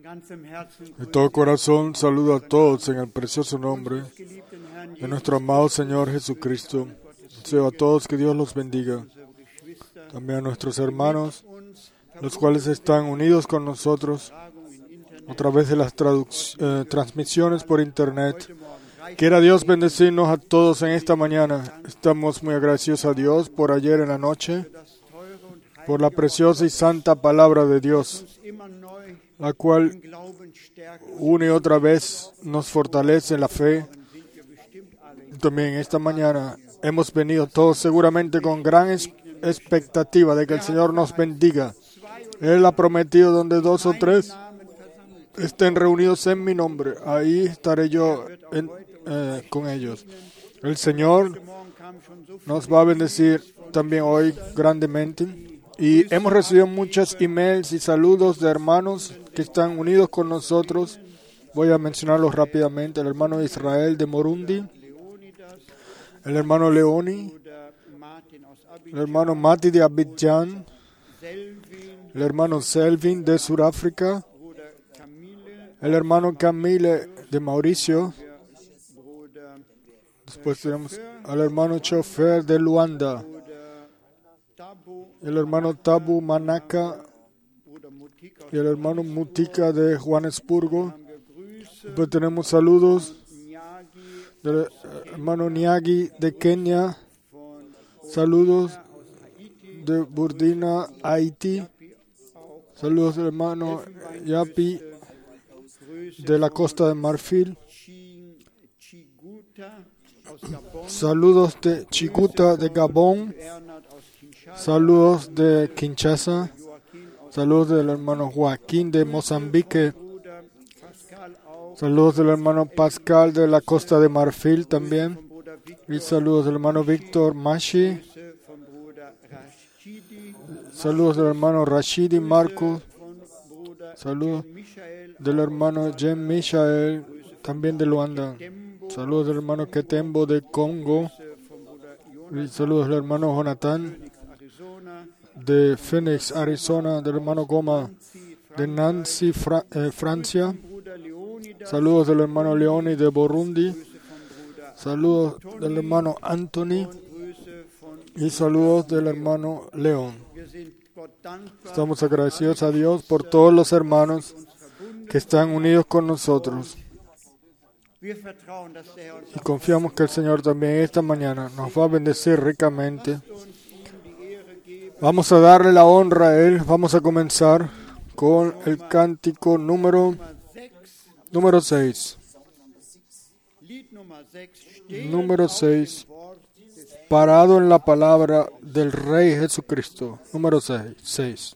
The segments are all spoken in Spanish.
De todo corazón saludo a todos en el precioso nombre de nuestro amado Señor Jesucristo. Deseo a todos que Dios los bendiga. También a nuestros hermanos, los cuales están unidos con nosotros a través de las transmisiones por internet. Quiera Dios bendecirnos a todos en esta mañana. Estamos muy agradecidos a Dios por ayer en la noche, por la preciosa y santa palabra de Dios, la cual una y otra vez nos fortalece en la fe. También esta mañana hemos venido todos seguramente con gran expectativa de que el Señor nos bendiga. Él ha prometido: donde 2 o 3 estén reunidos en mi nombre, ahí estaré yo con ellos. El Señor nos va a bendecir también hoy grandemente. Y hemos recibido muchos emails y saludos de hermanos que están unidos con nosotros. Voy a mencionarlos rápidamente. El hermano Israel de Morundi, el hermano Leoni, el hermano Mati de Abidjan, el hermano Selvin de Sudáfrica, el hermano Camille de Mauricio. Después tenemos al hermano Chofer de Luanda, el hermano Tabu Manaka y el hermano Mutika de Johannesburgo. Después tenemos saludos del hermano Nyagi de Kenia, saludos de Burdina, Haití, saludos del hermano Yapi de la Costa de Marfil, saludos de Chiguta de Gabón, saludos de Kinshasa, saludos del hermano Joaquín de Mozambique, saludos del hermano Pascal de la Costa de Marfil también, y saludos del hermano Víctor Mashi, saludos del hermano Rashidi Marcos, saludos del hermano Jem Michael, también de Luanda, saludos del hermano Ketembo de Congo, y saludos del hermano Jonathan de Phoenix, Arizona, del hermano Goma de Nancy, Francia, saludos del hermano Leoni de Burundi, saludos del hermano Anthony y saludos del hermano León. Estamos agradecidos a Dios por todos los hermanos que están unidos con nosotros. Y confiamos que el Señor también esta mañana nos va a bendecir ricamente. Vamos a darle la honra a Él. Vamos a comenzar con el cántico número 6. Número 6. Parado en la palabra del Rey Jesucristo. Número 6.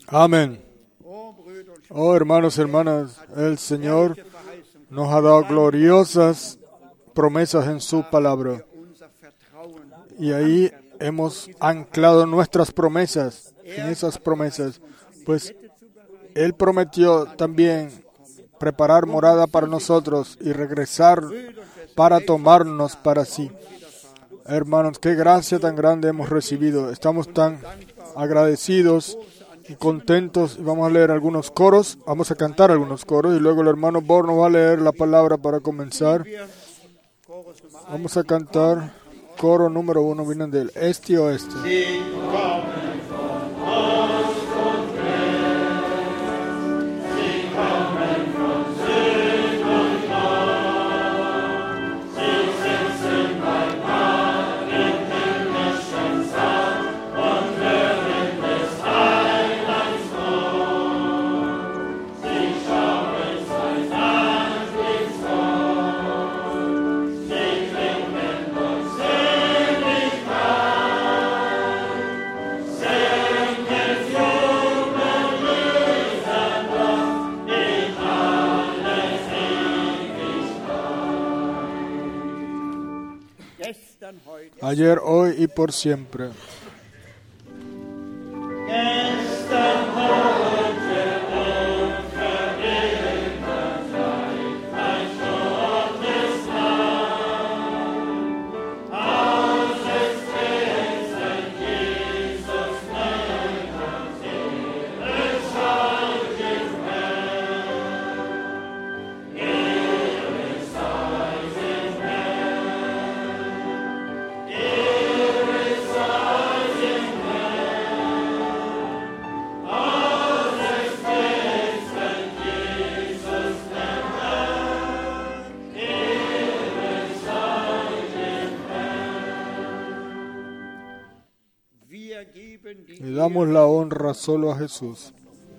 Amén. Oh, hermanos y hermanas, el Señor nos ha dado gloriosas promesas en su palabra. Y ahí hemos anclado nuestras promesas en esas promesas. Pues Él prometió también preparar morada para nosotros y regresar para tomarnos para sí. Hermanos, qué gracia tan grande hemos recibido. Estamos tan agradecidos y contentos. Y vamos a leer algunos coros. Vamos a cantar algunos coros. Y luego el hermano Borno va a leer la palabra para comenzar. Vamos a cantar coro número 1. Vienen del este y oeste. Ayer, hoy y por siempre. Le damos la honra solo a Jesús.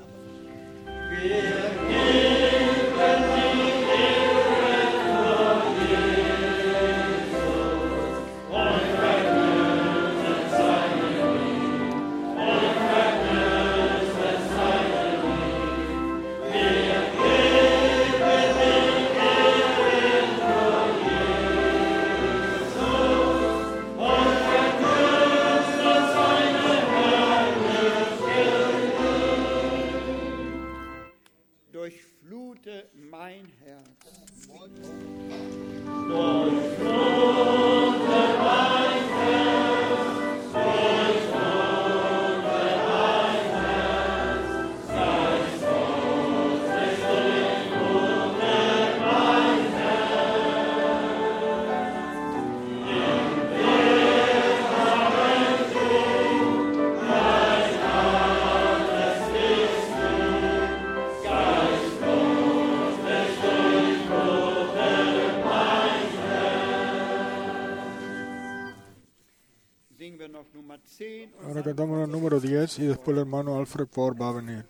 Ahora cantamos el número 10 y después el hermano Alfred Ford va a venir.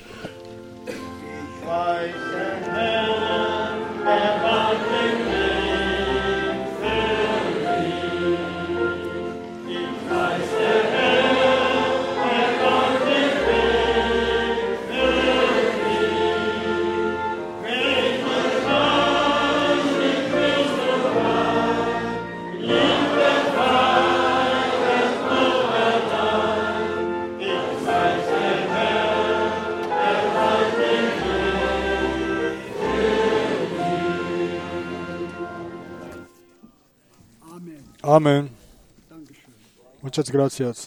Amén. Muchas gracias.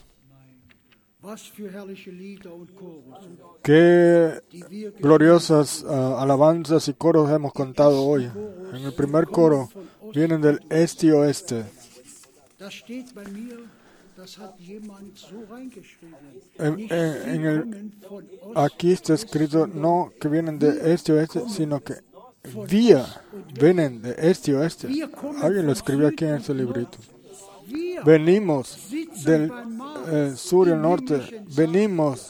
Qué gloriosas alabanzas y coros hemos contado hoy. En el primer coro vienen del este y oeste. Aquí está escrito no que vienen de este y oeste, sino que vienen de este y oeste. Alguien lo escribió aquí en este librito. Venimos del sur y el norte. Venimos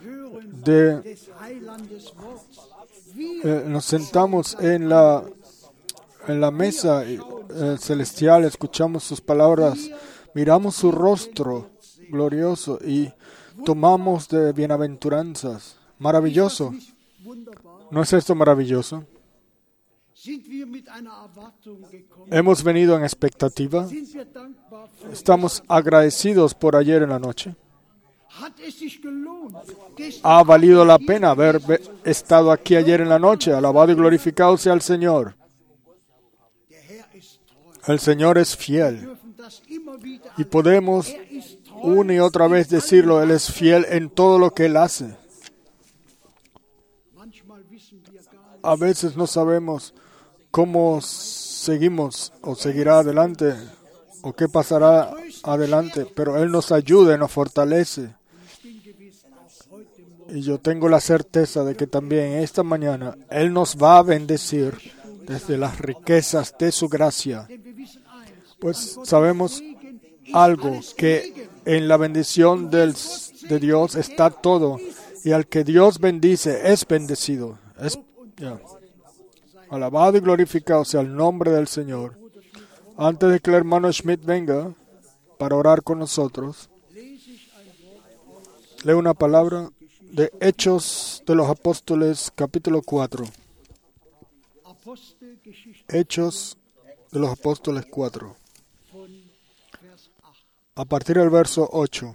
nos sentamos en la mesa celestial, escuchamos sus palabras, miramos su rostro glorioso y tomamos de bienaventuranzas. Maravilloso. ¿No es esto maravilloso? Hemos venido en expectativa. Estamos agradecidos por ayer en la noche. Ha valido la pena haber estado aquí ayer en la noche. Alabado y glorificado sea el Señor. El Señor es fiel. Y podemos una y otra vez decirlo, Él es fiel en todo lo que Él hace. A veces no sabemos cómo seguimos o seguirá adelante o qué pasará adelante, pero Él nos ayuda y nos fortalece. Y yo tengo la certeza de que también esta mañana Él nos va a bendecir desde las riquezas de su gracia. Pues sabemos algo, que en la bendición de Dios está todo, y al que Dios bendice es bendecido. Alabado y glorificado sea el nombre del Señor. Antes de que el hermano Schmidt venga para orar con nosotros, leo una palabra de Hechos de los Apóstoles, capítulo 4. Hechos de los Apóstoles 4. A partir del verso 8.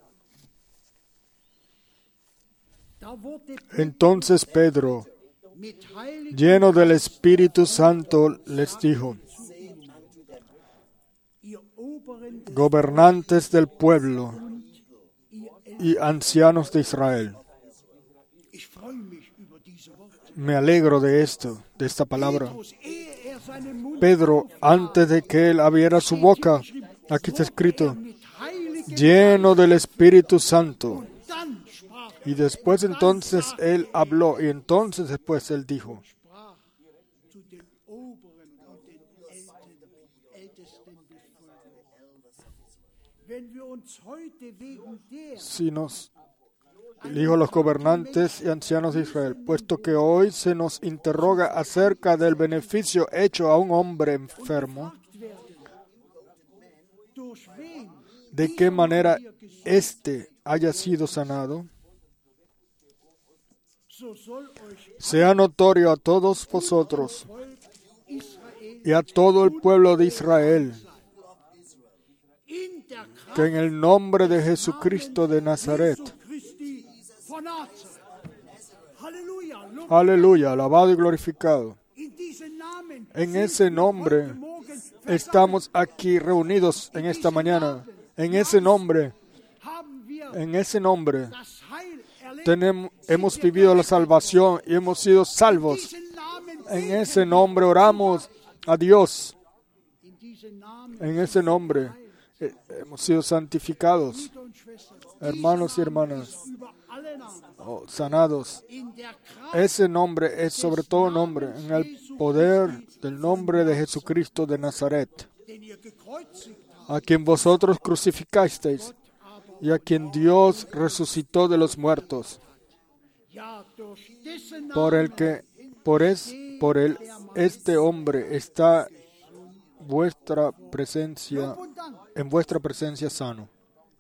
Entonces Pedro, lleno del Espíritu Santo, les dijo: gobernantes del pueblo y ancianos de Israel, me alegro de esta palabra. Pedro, antes de que él abriera su boca, aquí está escrito, lleno del Espíritu Santo. Y después entonces él habló, y entonces después él dijo: si nos dijo a los gobernantes y ancianos de Israel, puesto que hoy se nos interroga acerca del beneficio hecho a un hombre enfermo, de qué manera éste haya sido sanado, sea notorio a todos vosotros y a todo el pueblo de Israel que en el nombre de Jesucristo de Nazaret, aleluya, alabado y glorificado, en ese nombre estamos aquí reunidos en esta mañana. En ese nombre hemos vivido la salvación y hemos sido salvos. En ese nombre oramos a Dios. En ese nombre hemos sido santificados. Hermanos y hermanas, sanados. Ese nombre es sobre todo nombre, en el poder del nombre de Jesucristo de Nazaret, a quien vosotros crucificasteis y a quien Dios resucitó de los muertos, por él este hombre está en vuestra presencia sano.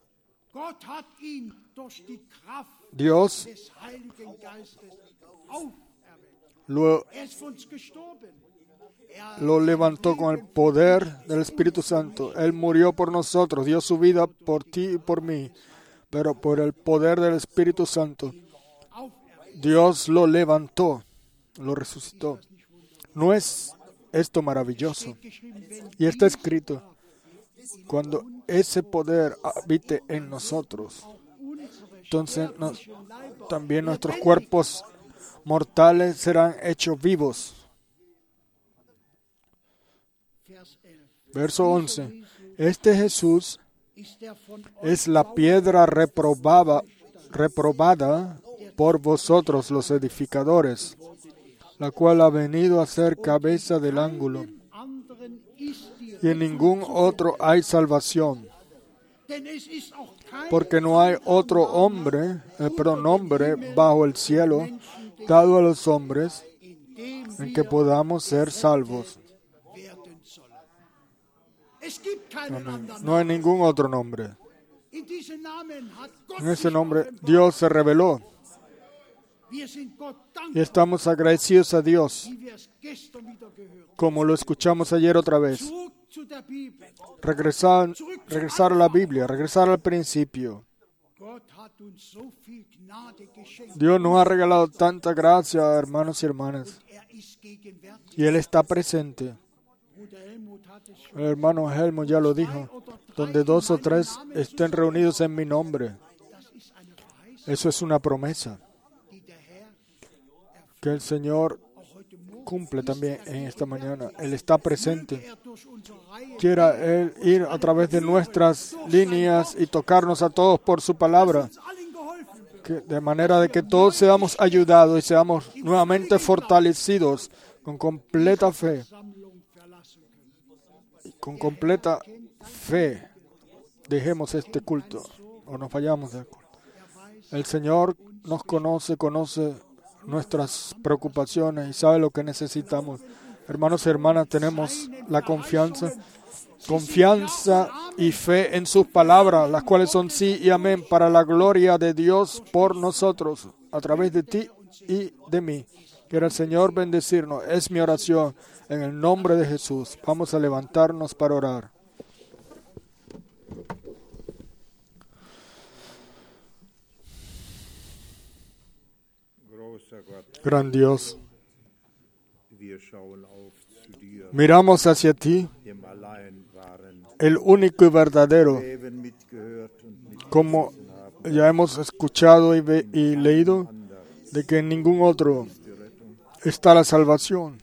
Dios lo levantó con el poder del Espíritu Santo. Él murió por nosotros, dio su vida por ti y por mí, pero por el poder del Espíritu Santo, Dios lo levantó, lo resucitó. ¿No es esto maravilloso? Y está escrito, cuando ese poder habite en nosotros, entonces también nuestros cuerpos mortales serán hechos vivos. Verso 11. Este Jesús es la piedra reprobada por vosotros los edificadores, la cual ha venido a ser cabeza del ángulo. Y en ningún otro hay salvación, porque no hay otro nombre bajo el cielo dado a los hombres en que podamos ser salvos. No hay ningún otro nombre. En ese nombre Dios se reveló. Y estamos agradecidos a Dios, como lo escuchamos ayer otra vez. Regresar a la Biblia, regresar al principio. Dios nos ha regalado tanta gracia, hermanos y hermanas. Y Él está presente. El hermano Helmut ya lo dijo. Donde 2 o 3 estén reunidos en mi nombre. Eso es una promesa que el Señor cumple también en esta mañana. Él está presente. Quiera Él ir a través de nuestras líneas y tocarnos a todos por su palabra. De manera de que todos seamos ayudados y seamos nuevamente fortalecidos con completa fe. Con completa fe dejemos este culto o nos vayamos del culto. El Señor nos conoce nuestras preocupaciones y sabe lo que necesitamos. Hermanos y hermanas, tenemos la confianza y fe en sus palabras, las cuales son sí y amén, para la gloria de Dios por nosotros, a través de ti y de mí. Quiera el Señor bendecirnos. Es mi oración en el nombre de Jesús. Vamos a levantarnos para orar. Gran Dios, miramos hacia ti, el único y verdadero, como ya hemos escuchado y leído, de que en ningún otro está la salvación.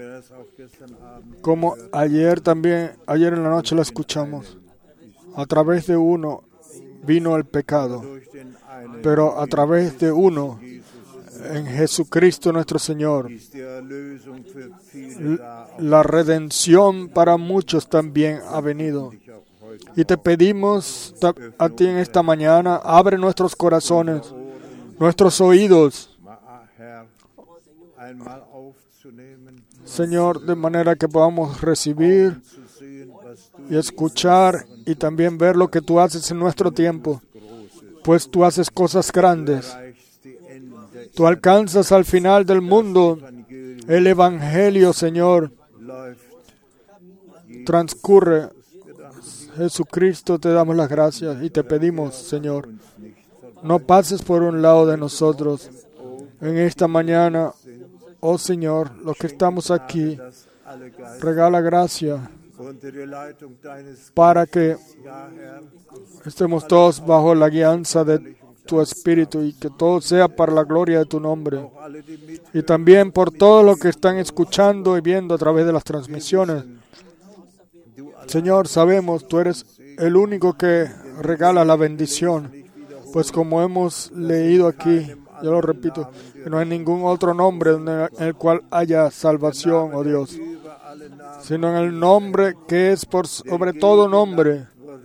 Como ayer en la noche la escuchamos, a través de uno vino el pecado, pero a través de uno, en Jesucristo nuestro Señor, la redención para muchos también ha venido. Y te pedimos a ti en esta mañana, abre nuestros corazones, nuestros oídos, Señor, de manera que podamos recibir y escuchar y también ver lo que tú haces en nuestro tiempo, pues tú haces cosas grandes. Tú alcanzas al final del mundo. El Evangelio, Señor, transcurre. Jesucristo, te damos las gracias y te pedimos, Señor, no pases por un lado de nosotros en esta mañana. Oh Señor, los que estamos aquí, regala gracia para que estemos todos bajo la guianza de tu Espíritu y que todo sea para la gloria de tu nombre. Y también por todos los que están escuchando y viendo a través de las transmisiones. Señor, sabemos, tú eres el único que regala la bendición. Pues como hemos leído aquí, yo lo repito, que no hay ningún otro nombre en el cual haya salvación, oh Dios, sino en el nombre que es por sobre todo nombre.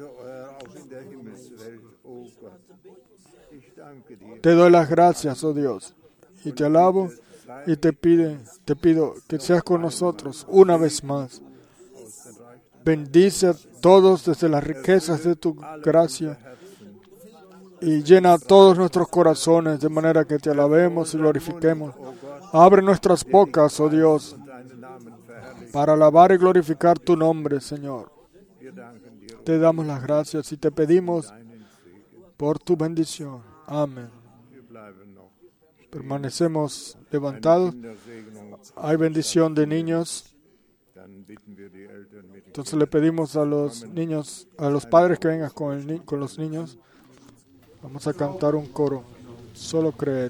Te doy las gracias, oh Dios, y te alabo y te pido que seas con nosotros una vez más. Bendice a todos desde las riquezas de tu gracia y llena todos nuestros corazones de manera que te alabemos y glorifiquemos. Abre nuestras bocas, oh Dios, para alabar y glorificar tu nombre, Señor. Te damos las gracias y te pedimos por tu bendición. Amén. Permanecemos levantados. Hay bendición de niños. Entonces le pedimos a los niños, a los padres que vengan con los niños. Vamos a cantar un coro. Solo creed.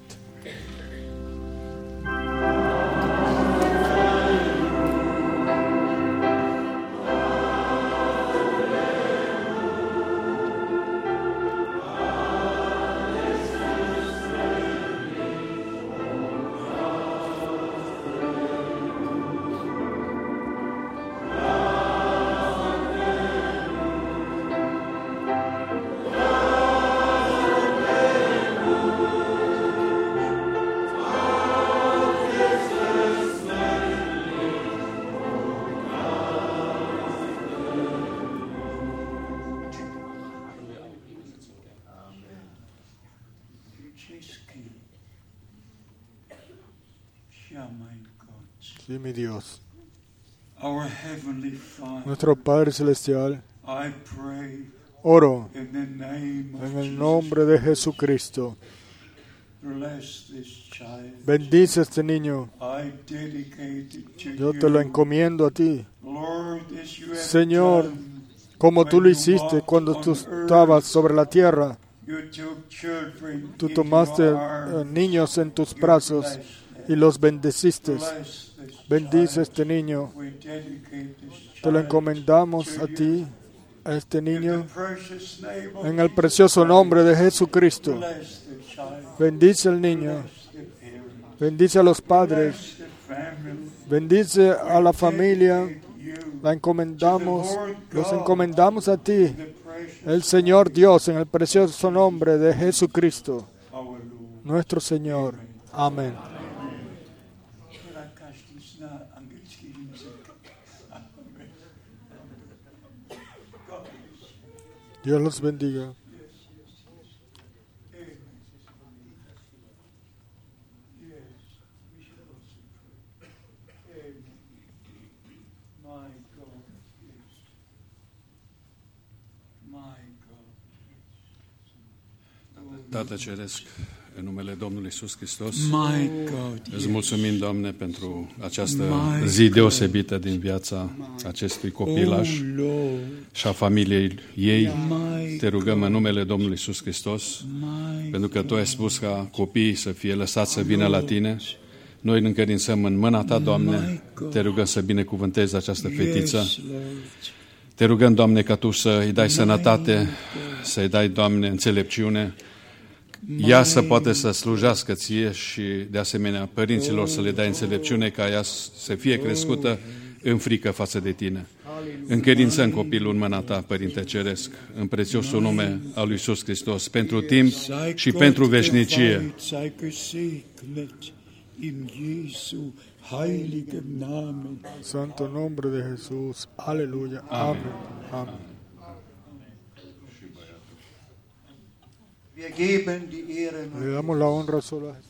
Sí, mi Dios. Our Heavenly Father, Nuestro Padre Celestial, I pray oro in the name of en el Jesus, nombre de Jesucristo. bless this child. Bendice a este niño. I dedicate it to Yo te lo you. encomiendo a ti. Lord, as you have Señor, done, como tú lo hiciste cuando tú estabas sobre la tierra. you took children Tú into tomaste your arms. niños en tus brazos y los bendeciste. Bless this Bendice a child. este niño. We dedicate this Te lo child encomendamos to a you. ti, a este In the niño, precious name of en el Jesus precioso Christ. nombre de Jesucristo. Bless the child. Bendice al niño. Bless the parents. Bendice a los padres. Bless the family. Bendice a la familia. Dedicate you La encomendamos, los encomendamos a ti, el Señor Dios, en el precioso nombre de Jesucristo, nuestro Señor. Amén. Dios los bendiga. Tată Ceresc, în numele Domnului Iisus Hristos, My God, îți mulțumim, Doamne, pentru această zi deosebită din viața acestui copilaș și a familiei ei. Te rugăm în numele Domnului Iisus Hristos, pentru că Tu ai spus ca copiii să fie lăsați să vină la Tine. Noi îl încredințăm în mâna Ta, Doamne, Te rugăm să binecuvântezi această fetiță. Te rugăm, Doamne, ca Tu să-i dai sănătate, să-i dai, Doamne, înțelepciune, ea să poată să slujească Ție și, de asemenea, părinților să le dai înțelepciune ca ea să fie crescută în frică față de Tine. Încredințăm copilul în mâna Ta, Părinte Ceresc, în prețiosul nume al lui Iisus Hristos, pentru timp și pentru veșnicie. in Jesu heiligem Namen. Santo nombre de Jesús. Aleluya. Amén. Amén. Wir geben die Ehre Le damos la honra solo a Jesús.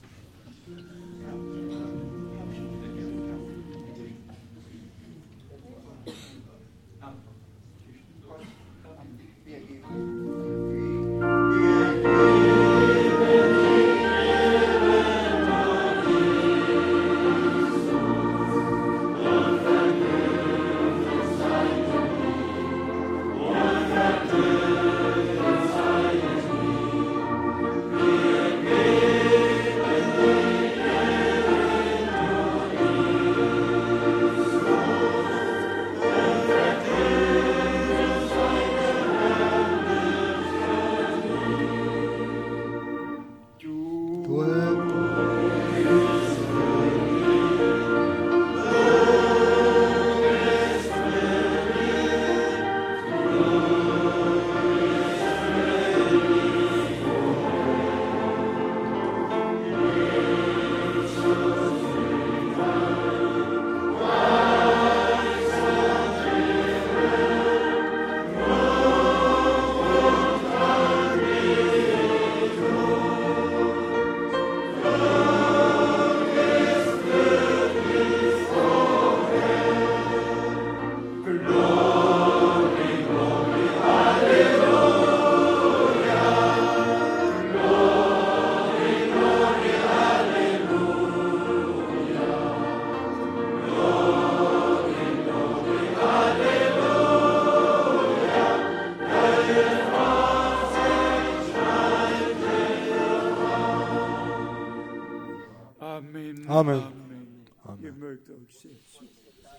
Amén. Ihr mögt euch setzen.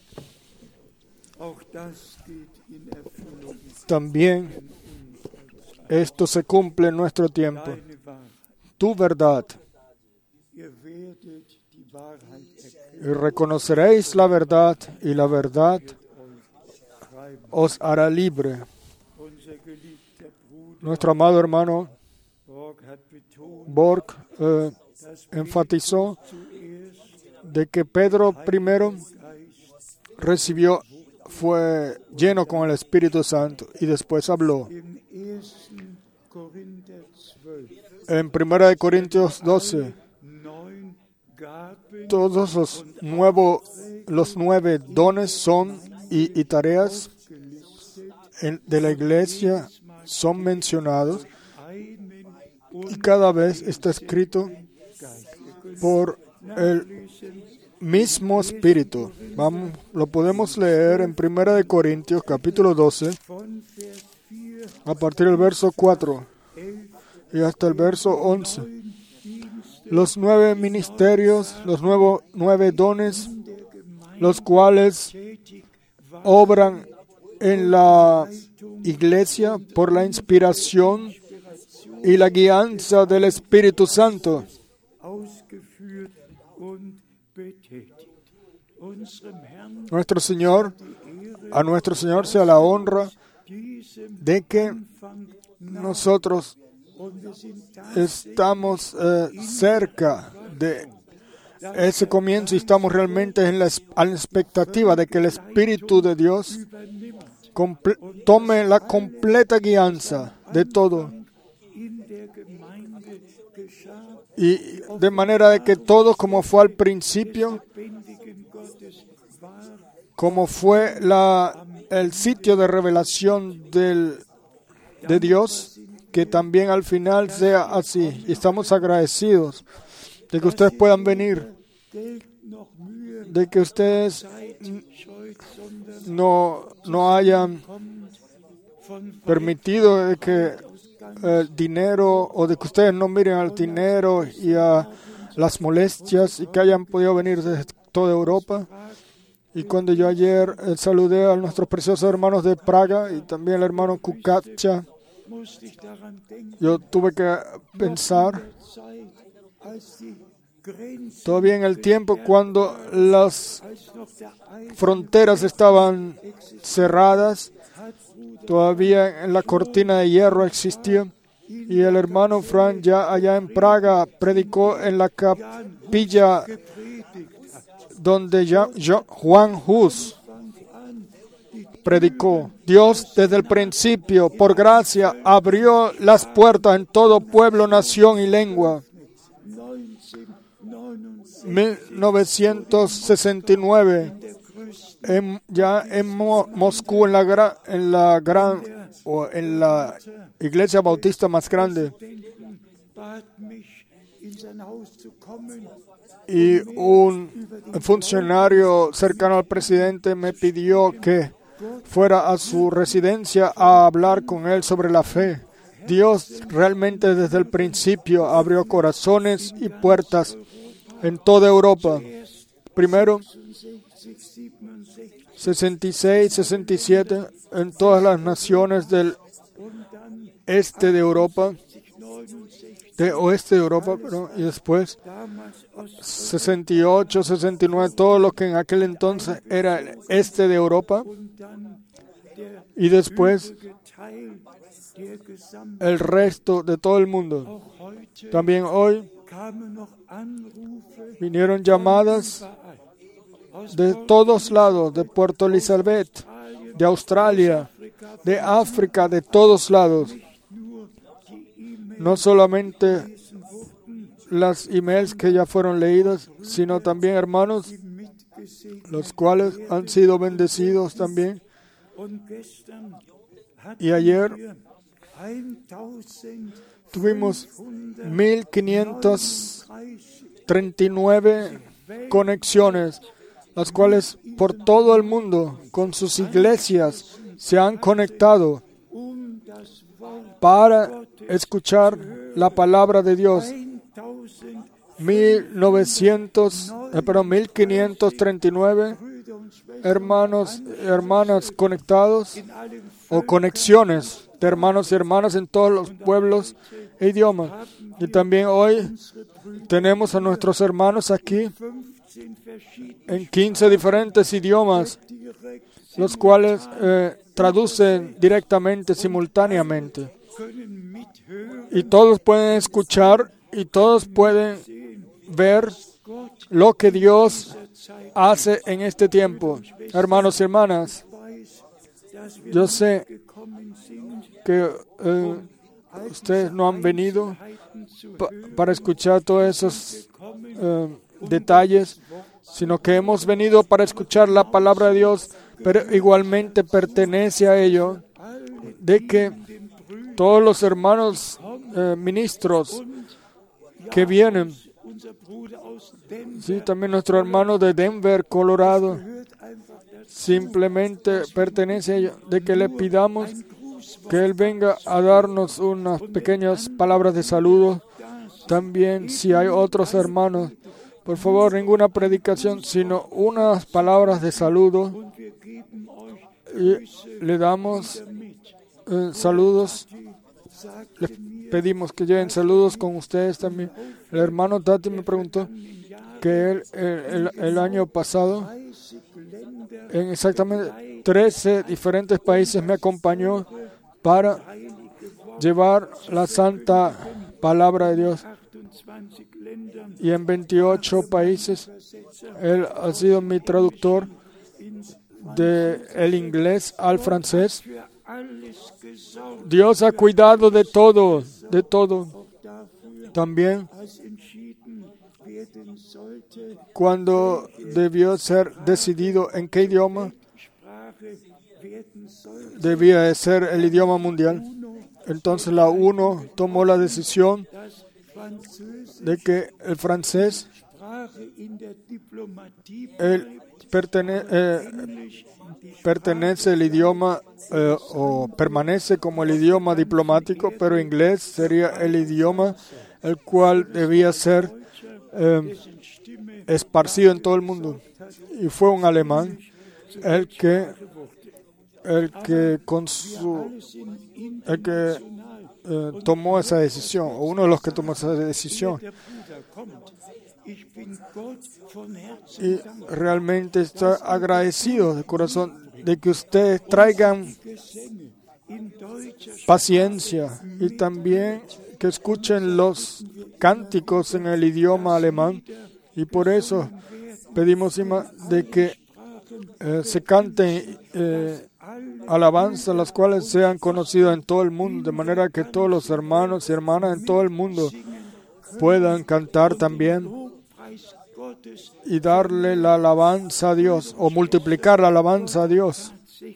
Auch das geht in Erfüllung. También esto se cumple en nuestro tiempo. Deine Wahrheit. Tu verdad. Ihr werdet die Wahrheit erkennen. Y reconoceréis la verdad, y la verdad os hará libre. Unser geliebter Bruder Nuestro amado hermano Borg hat betont, Borg dass enfatizó zuerst de que Pedro primero Geist fue lleno con el Espíritu Santo y después habló. in 1. Korinther 12 En 1 Corintios 12, 9 todos los 9 dones son y tareas de la iglesia son mencionados, y cada vez está escrito por el mismo Espíritu. Lo podemos leer en 1 Corintios capítulo 12, a partir del verso 4 y hasta el verso 11. Los 9 ministerios, los 9 dones, los cuales obran en la iglesia por la inspiración y la guianza del Espíritu Santo. A nuestro Señor sea la honra de que nosotros estamos cerca de ese comienzo y estamos realmente a la expectativa de que el Espíritu de Dios tome la completa guianza de todo. Y de manera de que todo como fue al principio, como fue el sitio de revelación de Dios, que también al final sea así. Y estamos agradecidos de que ustedes puedan venir, de que ustedes no hayan permitido de que el dinero, o de que ustedes no miren al dinero y a las molestias, y que hayan podido venir desde toda Europa. Y cuando yo ayer saludé a nuestros preciosos hermanos de Praga y también el hermano Kukacha, yo tuve que pensar todavía en el tiempo cuando las fronteras estaban cerradas, todavía en la cortina de hierro existía, y el hermano Frank ya allá en Praga predicó en la capilla donde Juan Hus predicó. Dios desde el principio, por gracia, abrió las puertas en todo pueblo, nación y lengua. 1969, ya en Moscú, en la iglesia bautista más grande, y un funcionario cercano al presidente me pidió que fuera a su residencia a hablar con él sobre la fe. Dios realmente desde el principio abrió corazones y puertas en toda Europa. Primero, 66, 67, en todas las naciones del este de Europa, de oeste de Europa, perdón, y después 68, 69, todo lo que en aquel entonces era el este de Europa, y después el resto de todo el mundo. También hoy vinieron llamadas de todos lados, de Puerto Elizabeth, de Australia, de África, de todos lados. No solamente las emails que ya fueron leídas, sino también hermanos, los cuales han sido bendecidos también. Y ayer tuvimos 1539 conexiones, las cuales por todo el mundo, con sus iglesias, se han conectado para escuchar la palabra de Dios. 1539 hermanos y hermanas conectados, o conexiones de hermanos y hermanas en todos los pueblos e idiomas. Y también hoy tenemos a nuestros hermanos aquí en 15 diferentes idiomas, los cuales traducen directamente, simultáneamente. Y todos pueden escuchar y todos pueden ver lo que Dios hace en este tiempo. Hermanos y hermanas, yo sé que ustedes no han venido para escuchar todas esas detalles, sino que hemos venido para escuchar la palabra de Dios, pero igualmente pertenece a ello de que todos los hermanos ministros que vienen, sí, también nuestro hermano de Denver, Colorado, simplemente pertenece a ello, de que le pidamos que él venga a darnos unas pequeñas palabras de saludo. También, si hay otros hermanos, por favor, ninguna predicación, sino unas palabras de saludo. Y le damos saludos. Les pedimos que lleven saludos con ustedes también. El hermano Tati me preguntó que él el año pasado, en exactamente 13 diferentes países, me acompañó para llevar la santa palabra de Dios. Y en 28 países, él ha sido mi traductor del inglés al francés. Dios ha cuidado de todo, de todo. También, cuando debió ser decidido en qué idioma, debía de ser el idioma mundial. Entonces la ONU tomó la decisión de que el francés pertenece el idioma o permanece como el idioma diplomático, pero inglés sería el idioma el cual debía ser esparcido en todo el mundo. Y fue un alemán el que tomó esa decisión, o uno de los que tomó esa decisión. Y realmente estoy agradecido de corazón de que ustedes traigan paciencia y también que escuchen los cánticos en el idioma alemán. Y por eso pedimos de que se canten alabanzas, las cuales sean conocidas en todo el mundo, de manera que todos los hermanos y hermanas en todo el mundo puedan cantar también y darle la alabanza a Dios, o multiplicar la alabanza a Dios.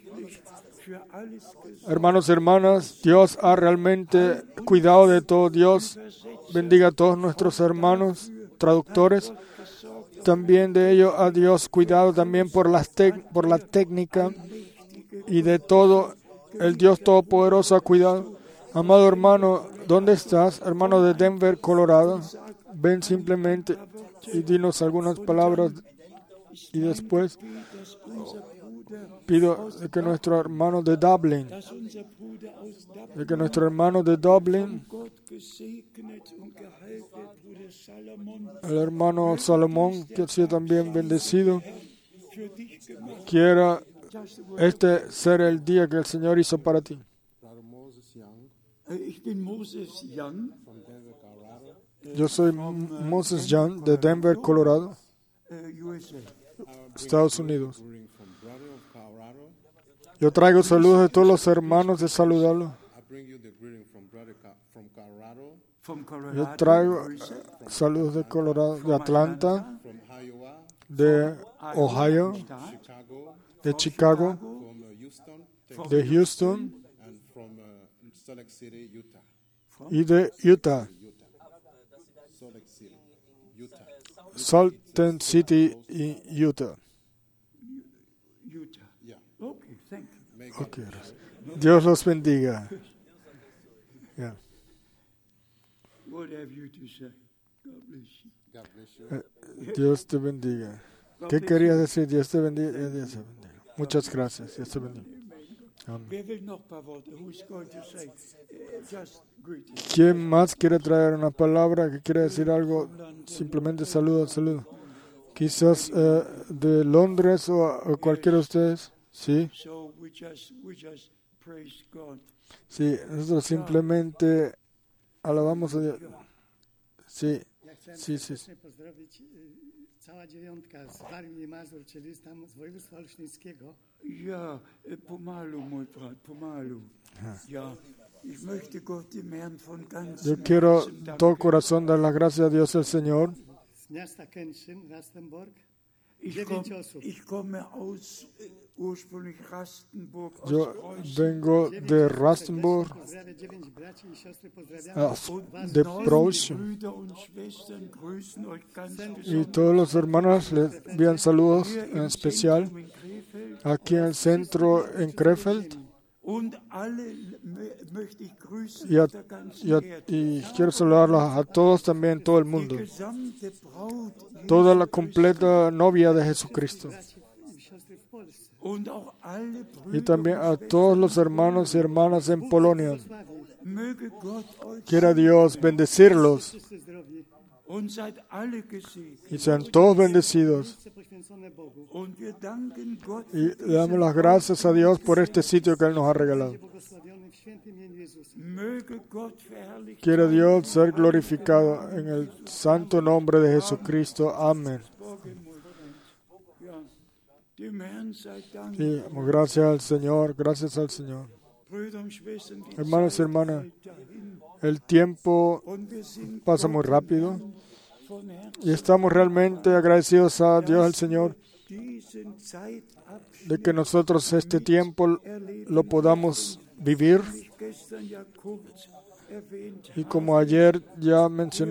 Hermanos y hermanas, Dios ha realmente cuidado de todo. Dios bendiga a todos nuestros hermanos traductores. También de ello a Dios cuidado también por la técnica y de todo. El Dios Todopoderoso ha cuidado. Amado hermano, ¿dónde estás? Hermano de Denver, Colorado. Ven simplemente y dinos algunas palabras y después pido que nuestro hermano de Dublin, el hermano Salomón, que ha sido también bendecido, quiera ser el día que el Señor hizo para ti. Yo soy Moses Young de Denver, Colorado, Estados Unidos. Yo traigo saludos de todos los hermanos de saludarlos. Yo traigo saludos de Colorado, de Atlanta, de Ohio, de Chicago, de Houston y de Utah. Salt Lake City y Utah. Okay. Dios los bendiga. Yeah. Dios te bendiga. ¿Qué querías decir? Dios te bendiga. Dios te bendiga. Muchas gracias. Dios te bendiga. Amén. ¿Quién más quiere traer una palabra? ¿Que quiere decir algo? Simplemente saludo. Quizás de Londres o cualquiera de ustedes. Sí. Sí, nosotros simplemente alabamos a Dios. Sí. Cała dziewiątka z Warmii i Mazur, czyli tam z województwa olsztyńskiego. Ja, pomalu, mój brat, pomalu. Ja, ich möchte Gott dem Herrn von ganzem Yo quiero Herzen todo danken. corazón dar las gracias a Dios el Señor. Miasta Kętrzyn, Rastenburg. Ich komme aus ursprünglich Rastenburg. Yo vengo de Rastenburg, Pozdrawiam 9 braci i siostry, pozdrawiam. de Preußen. Brüder und Schwestern grüßen euch ganz Y todos los hermanos les envían saludos en especial in Krefeld. aquí en el centro en Krefeld. Und alle möchte ich grüßen Y, auf der ganzen Erde. y quiero saludarlos a todos también en todo el mundo. Die gesamte Braut Toda la completa novia de Jesucristo. Braci i siostry w Polsce. und auch alle Y Brüder. también a todos los hermanos y hermanas en Polonia. Möge Gott euch Quiera Dios bendecirlos Wszyscy zdrowi, und seid alle gesegnet. y sean todos bendecidos. wszyscy poświęcone Bogu. Und wir danken Gott Y le damos las gracias a Dios por este sitio que Él nos ha regalado. Błogosławiony w świętym imieniu Jezusa. Möge Gott verherrlicht Quiera Dios ser glorificado en el santo nombre de Jesucristo. Amén. ja, dem Herrn sei Dank. Y damos gracias al Señor, gracias al Señor. Brüder und Schwestern, die Hermanos y Zeit hermanas, fliegt dahin. el tiempo Und wir sind pasa muy rápido von Herzen y estamos realmente agradecidos a Dios, al Señor, diesen Zeitabschnitt de que nosotros este tiempo lo podamos vivir. ich gestern ja kurz erwähnt Y como ayer ya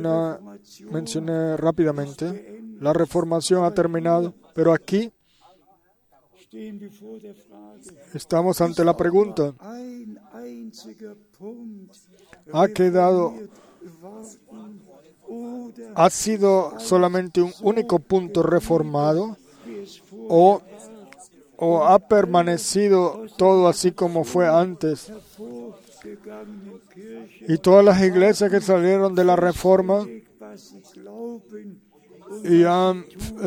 mencioné rápidamente, la reformación ha terminado, pero aquí stehen wir vor der Frage, estamos ante la pregunta, ein einziger Punkt ¿ha quedado, worden oder ha sido solamente un único punto reformado wie es vor o ha permanecido todo así como fue antes? hervorgegangenen Kirche Y todas las iglesias que salieron de la reforma was sie glauben y han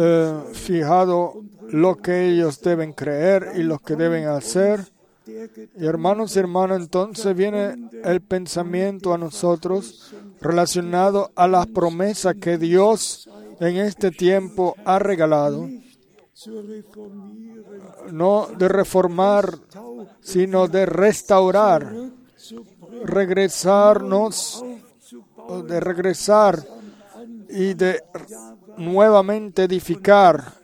fijado lo que ellos deben creer y lo que deben hacer. der Y hermanos y hermanas, entonces viene el pensamiento a nosotros relacionado a las promesas que Dios en este tiempo ha regalado, zu reformieren, no de reformar, sino de restaurar, regresarnos, de regresar y de nuevamente edificar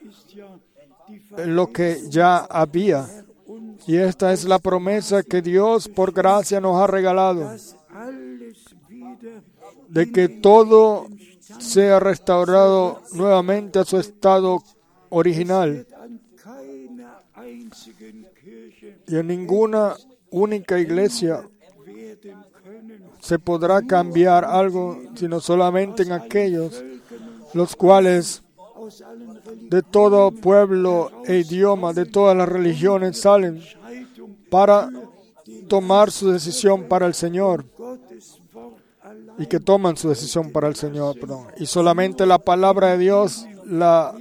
lo que ya había. Y esta es la promesa que Dios por gracia nos ha regalado, alles wieder de que todo sea restaurado nuevamente a su estado original. an keiner einzigen Kirche Y en ninguna única iglesia werden können. se podrá cambiar algo, sino solamente en aquellos los cuales Aus allen Religionen de todo pueblo e idioma, de todas las religiones salen para tomar su decisión para el Señor Gottes Wort allein y que toman su decisión para el Señor. Perdón. Y solamente la palabra de Dios la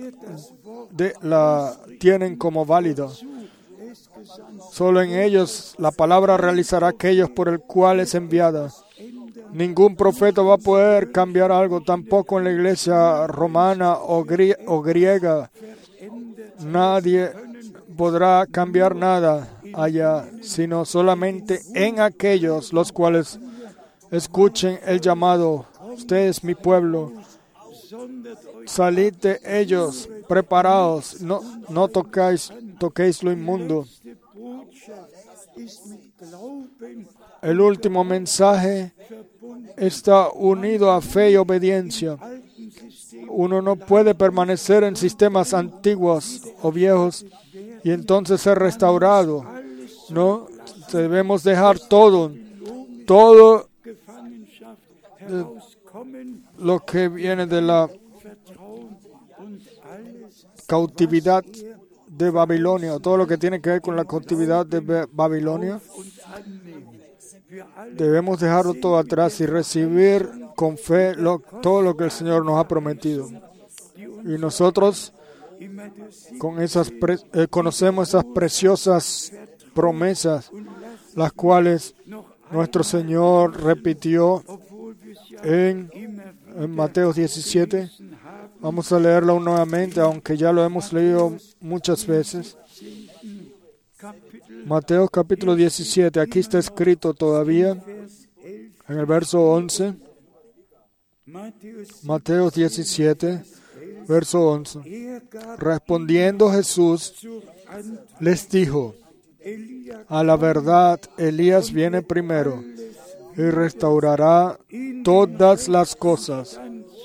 tienen como válida. Solo en ellos la palabra realizará aquellos por el cual es enviada. Ningún profeta va a poder cambiar algo, tampoco en la iglesia romana o griega. Nadie podrá cambiar nada allá, sino solamente en aquellos los cuales escuchen el llamado. Usted es mi pueblo. Salid de ellos preparados, no toquéis lo inmundo. die Botschaft ist mit Glauben El último mensaje está unido a fe y obediencia. alten System Uno no puede permanecer en sistemas antiguos o viejos y entonces ser restaurado. No, debemos dejar todo Gefangenschaft herauskommen, lo que viene de la Vertrauen und alles cautividad de Babilonia, todo lo que tiene que ver con la cautividad de Babilonia. und annehmen. Wir alle Debemos dejarlo todo atrás y recibir con fe todo lo que el Señor nos ha prometido. Y nosotros immer durch sie conocemos esas preciosas promesas, las cuales nuestro Señor repitió obwohl wir es ja en Mateo 17. Vamos a leerlo nuevamente, aunque ya lo hemos leído muchas veces. Kapitel Mateo capítulo 17, aquí está escrito todavía Vers 11, en el verso 11. Matthäus Mateo 17, Verso 11. Respondiendo Jesús les dijo: a la verdad, Elías viene primero y restaurará todas las cosas.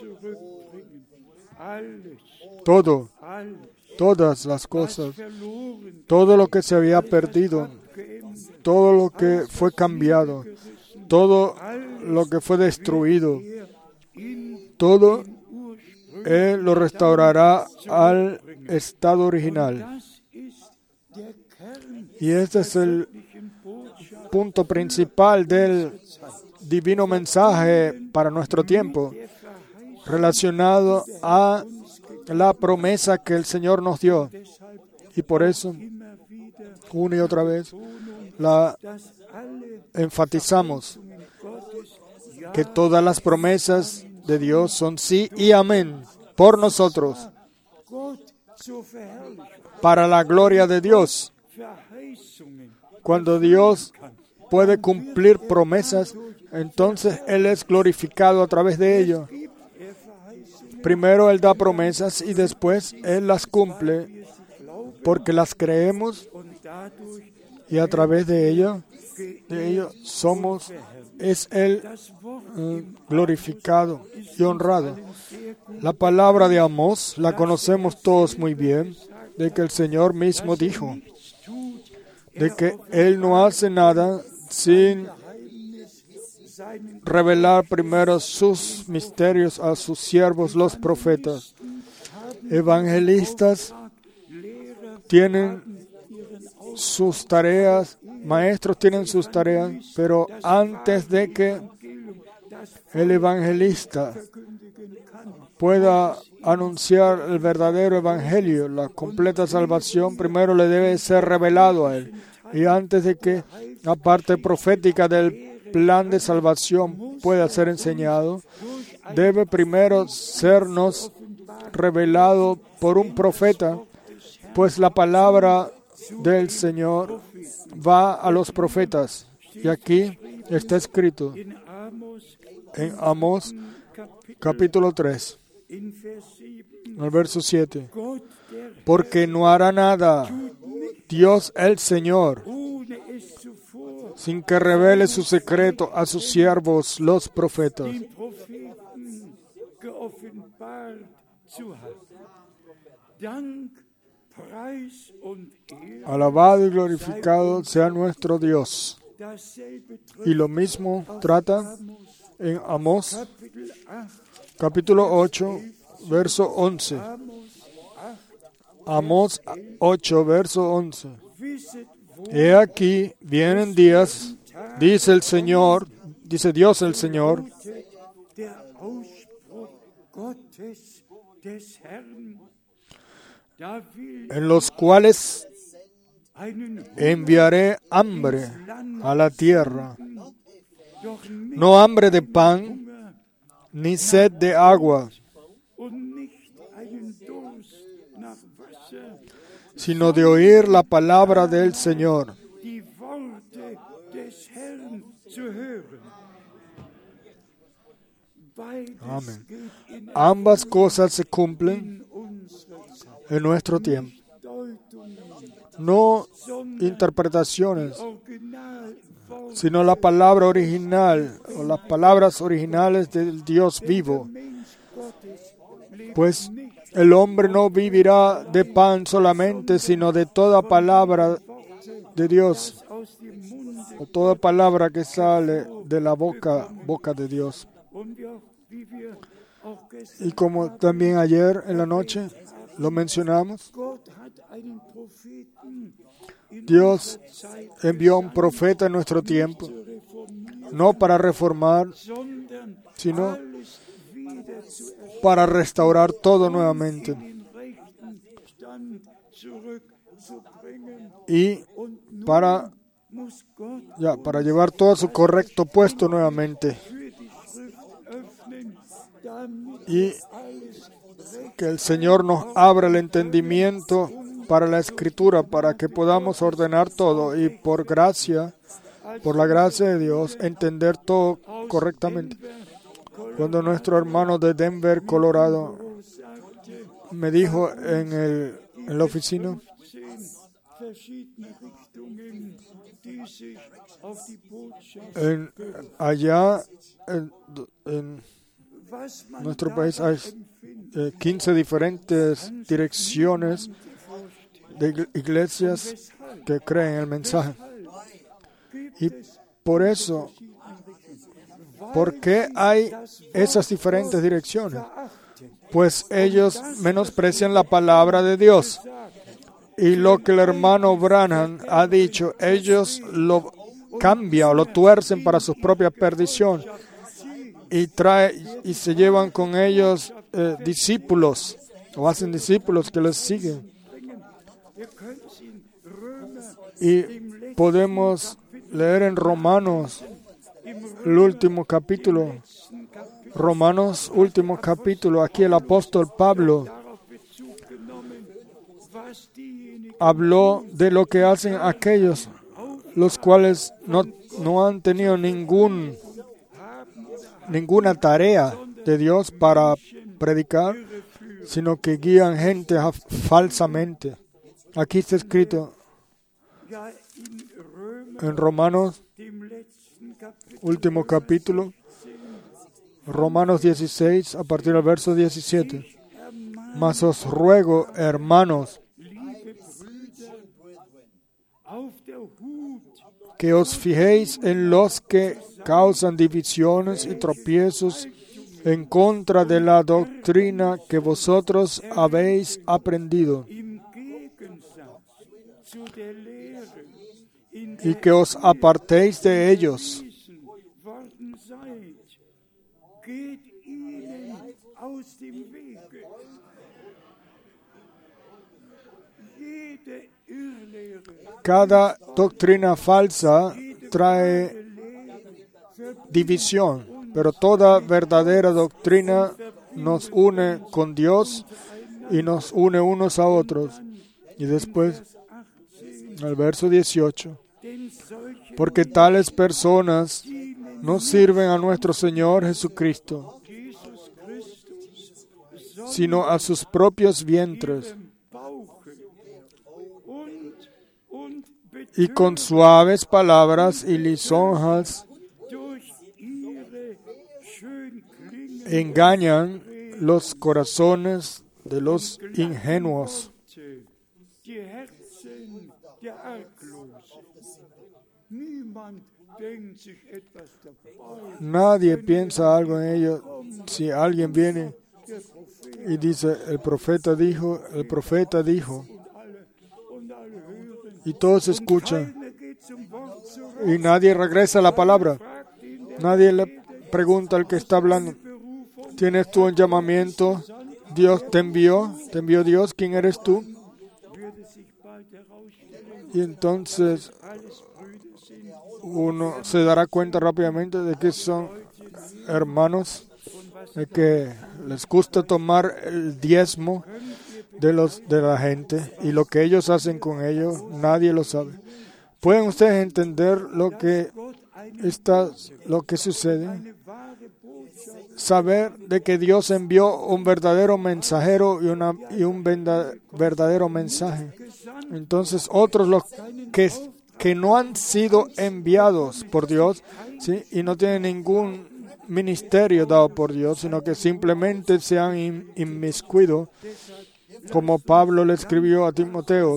Todas las cosas. Todo lo que se había perdido. Todo lo que fue cambiado. Todo lo que fue destruido. Todo Él lo restaurará al estado original. Y este es el punto principal del divino mensaje para nuestro tiempo, relacionado a la promesa que el Señor nos dio. Y por eso, una y otra vez, la enfatizamos, que todas las promesas de Dios son sí y amén por nosotros, para la gloria de Dios. Cuando Dios puede cumplir promesas, entonces Él es glorificado a través de ello. Primero Él da promesas y después Él las cumple, porque las creemos y a través de ello es Él glorificado y honrado. La palabra de Amós la conocemos todos muy bien, de que el Señor mismo dijo, de que Él no hace nada sin revelar primero sus misterios a sus siervos, los profetas. Evangelistas tienen sus tareas, maestros tienen sus tareas, pero antes de que el evangelista pueda anunciar el verdadero evangelio, la completa salvación, primero le debe ser revelado a él. Y antes de que la parte profética del plan de salvación pueda ser enseñado, debe primero sernos revelado por un profeta, pues la palabra del Señor va a los profetas. Y aquí está escrito en Amós capítulo 3, en el verso 7. Porque no hará nada Dios el Señor sin que revele su secreto a sus siervos, los profetas. Alabado y glorificado sea nuestro Dios. Y lo mismo trata en Amós, capítulo 8, verso 11. Amós 8, verso 11. He aquí, vienen días, dice el Señor, dice Dios el Señor, en los cuales enviaré hambre a la tierra, no hambre de pan, ni sed de agua, sino de oír la palabra del Señor. Amén. Ambas cosas se cumplen en nuestro tiempo. No interpretaciones, sino la palabra original, o las palabras originales del Dios vivo. Pues el hombre no vivirá de pan solamente, sino de toda palabra de Dios, o toda palabra que sale de la boca de Dios. Y como también ayer en la noche lo mencionamos, Dios envió un profeta en nuestro tiempo, no para reformar, sino para restaurar todo nuevamente y para llevar todo a su correcto puesto nuevamente, y que el Señor nos abra el entendimiento para la Escritura, para que podamos ordenar todo y por la gracia de Dios, entender todo correctamente. Cuando nuestro hermano de Denver, Colorado, me dijo en la oficina, allá en nuestro país hay 15 diferentes direcciones de iglesias que creen el mensaje. Y por eso, ¿por qué hay esas diferentes direcciones? Pues ellos menosprecian la palabra de Dios. Y lo que el hermano Branham ha dicho, ellos lo cambian o lo tuercen para su propia perdición. Y se llevan con ellos discípulos, o hacen discípulos que les siguen. Y podemos leer en Romanos, el último capítulo. Romanos, último capítulo. Aquí el apóstol Pablo habló de lo que hacen aquellos los cuales no han tenido ninguna tarea de Dios para predicar, sino que guían gente falsamente. Aquí está escrito en Romanos, último capítulo, Romanos 16, a partir del verso 17. Mas os ruego, hermanos, que os fijéis en los que causan divisiones y tropiezos en contra de la doctrina que vosotros habéis aprendido, y que os apartéis de ellos. Cada doctrina falsa trae división, pero toda verdadera doctrina nos une con Dios y nos une unos a otros. Y después, el verso 18, porque tales personas no sirven a nuestro Señor Jesucristo, sino a sus propios vientres, y con suaves palabras y lisonjas engañan los corazones de los ingenuos. Nadie piensa algo en ello. Si alguien viene y dice, el profeta dijo, y todos escuchan, y nadie regresa a la palabra. Nadie le pregunta al que está hablando, ¿tienes tú un llamamiento? ¿Dios te envió? ¿Te envió Dios? ¿Quién eres tú? Y entonces uno se dará cuenta rápidamente de que son hermanos, de que les gusta tomar el diezmo de la gente, y lo que ellos hacen con ellos, nadie lo sabe. ¿Pueden ustedes entender lo que sucede? Saber de que Dios envió un verdadero mensajero y un verdadero mensaje. Entonces otros los que no han sido enviados por Dios, ¿sí? Y no tienen ningún ministerio dado por Dios, sino que simplemente se han inmiscuido, como Pablo le escribió a Timoteo.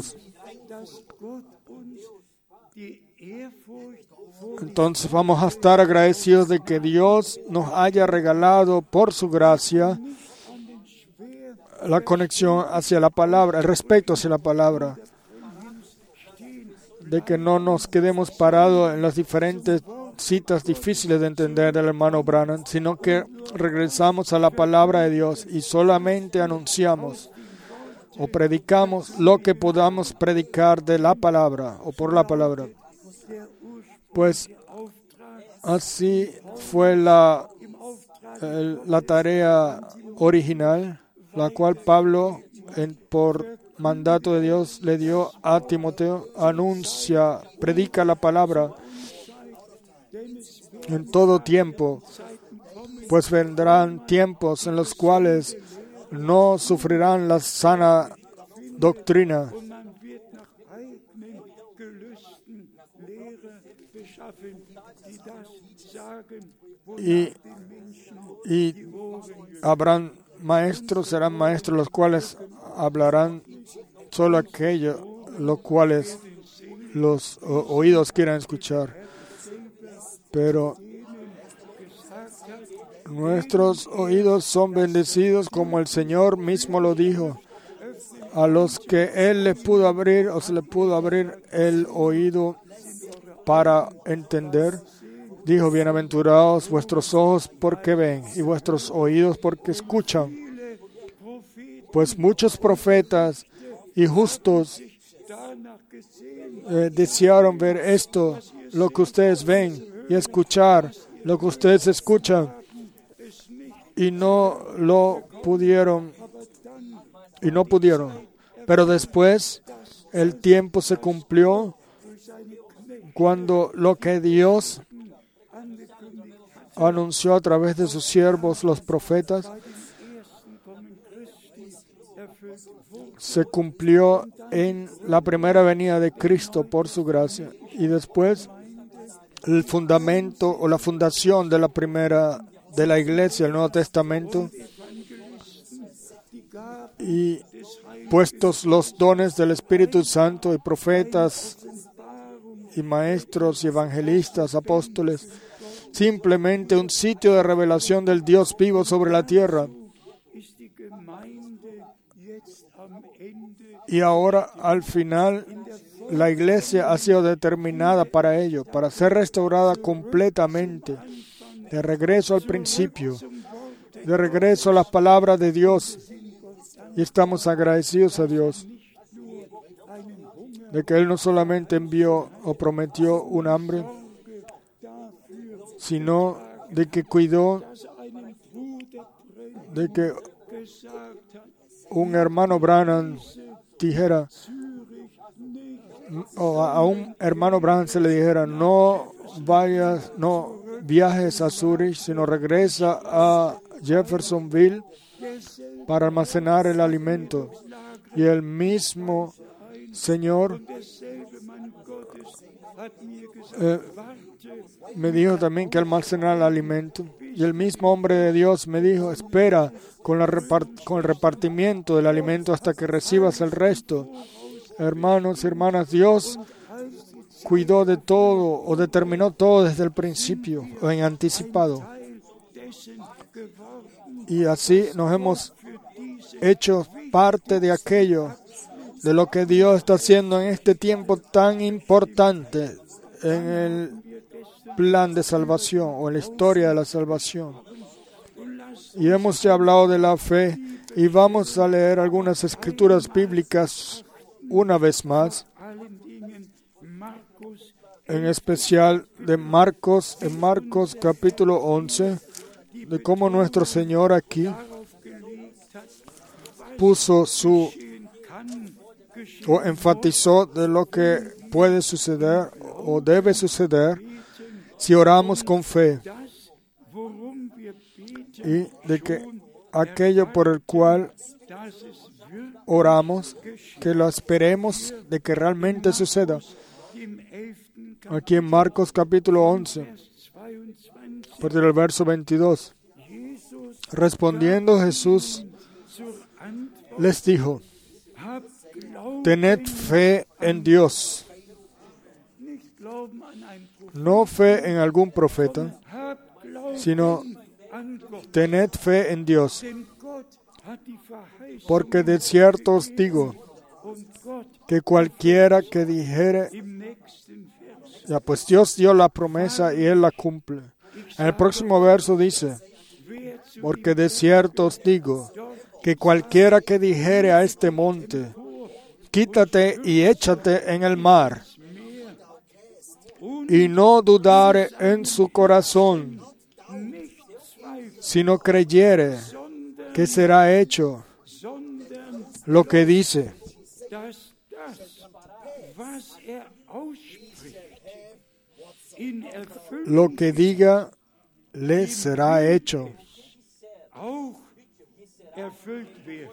Entonces vamos a estar agradecidos de que Dios nos haya regalado por su gracia la conexión hacia la palabra, el respeto hacia la palabra, de que no nos quedemos parados en las diferentes citas difíciles de entender del hermano Branham, sino que regresamos a la palabra de Dios y solamente anunciamos o predicamos lo que podamos predicar de la palabra o por la palabra. Pues así fue la tarea original, la cual Pablo, por mandato de Dios, le dio a Timoteo: anuncia, predica la palabra en todo tiempo, pues vendrán tiempos en los cuales no sufrirán la sana doctrina. und man wird nach eigenen Gelüsten Lehrer beschaffen, die das sagen, wonach Y, den Menschen y die Ohren habrán maestros, serán maestros los cuales hablarán solo aquello lo cuales los oídos quieran escuchar. Pero nuestros oídos son bendecidos como el Señor mismo lo dijo. A los que Él les pudo abrir o se les pudo abrir el oído para entender, dijo: bienaventurados vuestros ojos porque ven y vuestros oídos porque escuchan. Pues muchos profetas y justos desearon ver esto, lo que ustedes ven, y escuchar lo que ustedes escuchan, y no lo pudieron, Pero después el tiempo se cumplió cuando lo que Dios anunció a través de sus siervos, los profetas, se cumplió en la primera venida de Cristo por su gracia. Y después el fundamento o la fundación de la iglesia, el Nuevo Testamento, y puestos los dones del Espíritu Santo y profetas y maestros y evangelistas, apóstoles, simplemente un sitio de revelación del Dios vivo sobre la tierra. Y ahora, al final, la iglesia ha sido determinada para ello, para ser restaurada completamente, de regreso al principio, de regreso a las palabras de Dios. Y estamos agradecidos a Dios de que Él no solamente envió o prometió un hambre, sino de que cuidó de que un hermano Branham dijera, o a un hermano Branham se le dijera: no viajes a Zurich, sino regresa a Jeffersonville para almacenar el alimento. Y el mismo Señor me dijo también que almacenar el alimento. Y el mismo hombre de Dios me dijo: espera con el repartimiento del alimento hasta que recibas el resto. Hermanos y hermanas, Dios cuidó de todo o determinó todo desde el principio o en anticipado. Y así nos hemos hecho parte de aquello, de lo que Dios está haciendo en este tiempo tan importante en el plan de salvación o en la historia de la salvación. Y hemos ya hablado de la fe y vamos a leer algunas escrituras bíblicas una vez más, en especial de Marcos, en Marcos capítulo 11, de cómo nuestro Señor aquí puso o enfatizó de lo que puede suceder o debe suceder si oramos con fe, y de que aquello por el cual oramos, que lo esperemos de que realmente suceda. Aquí en Marcos capítulo 11, a partir del verso 22, respondiendo Jesús les dijo: tened fe en Dios, no fe en algún profeta, sino tened fe en Dios, porque de cierto os digo que cualquiera que dijere, ya pues Dios dio la promesa y Él la cumple. En el próximo verso dice: porque de cierto os digo que cualquiera que dijere a este monte, quítate y échate en el mar, y no dudare en su corazón, sino creyere que será hecho lo que dice, lo que diga le será hecho. erfüllt werden.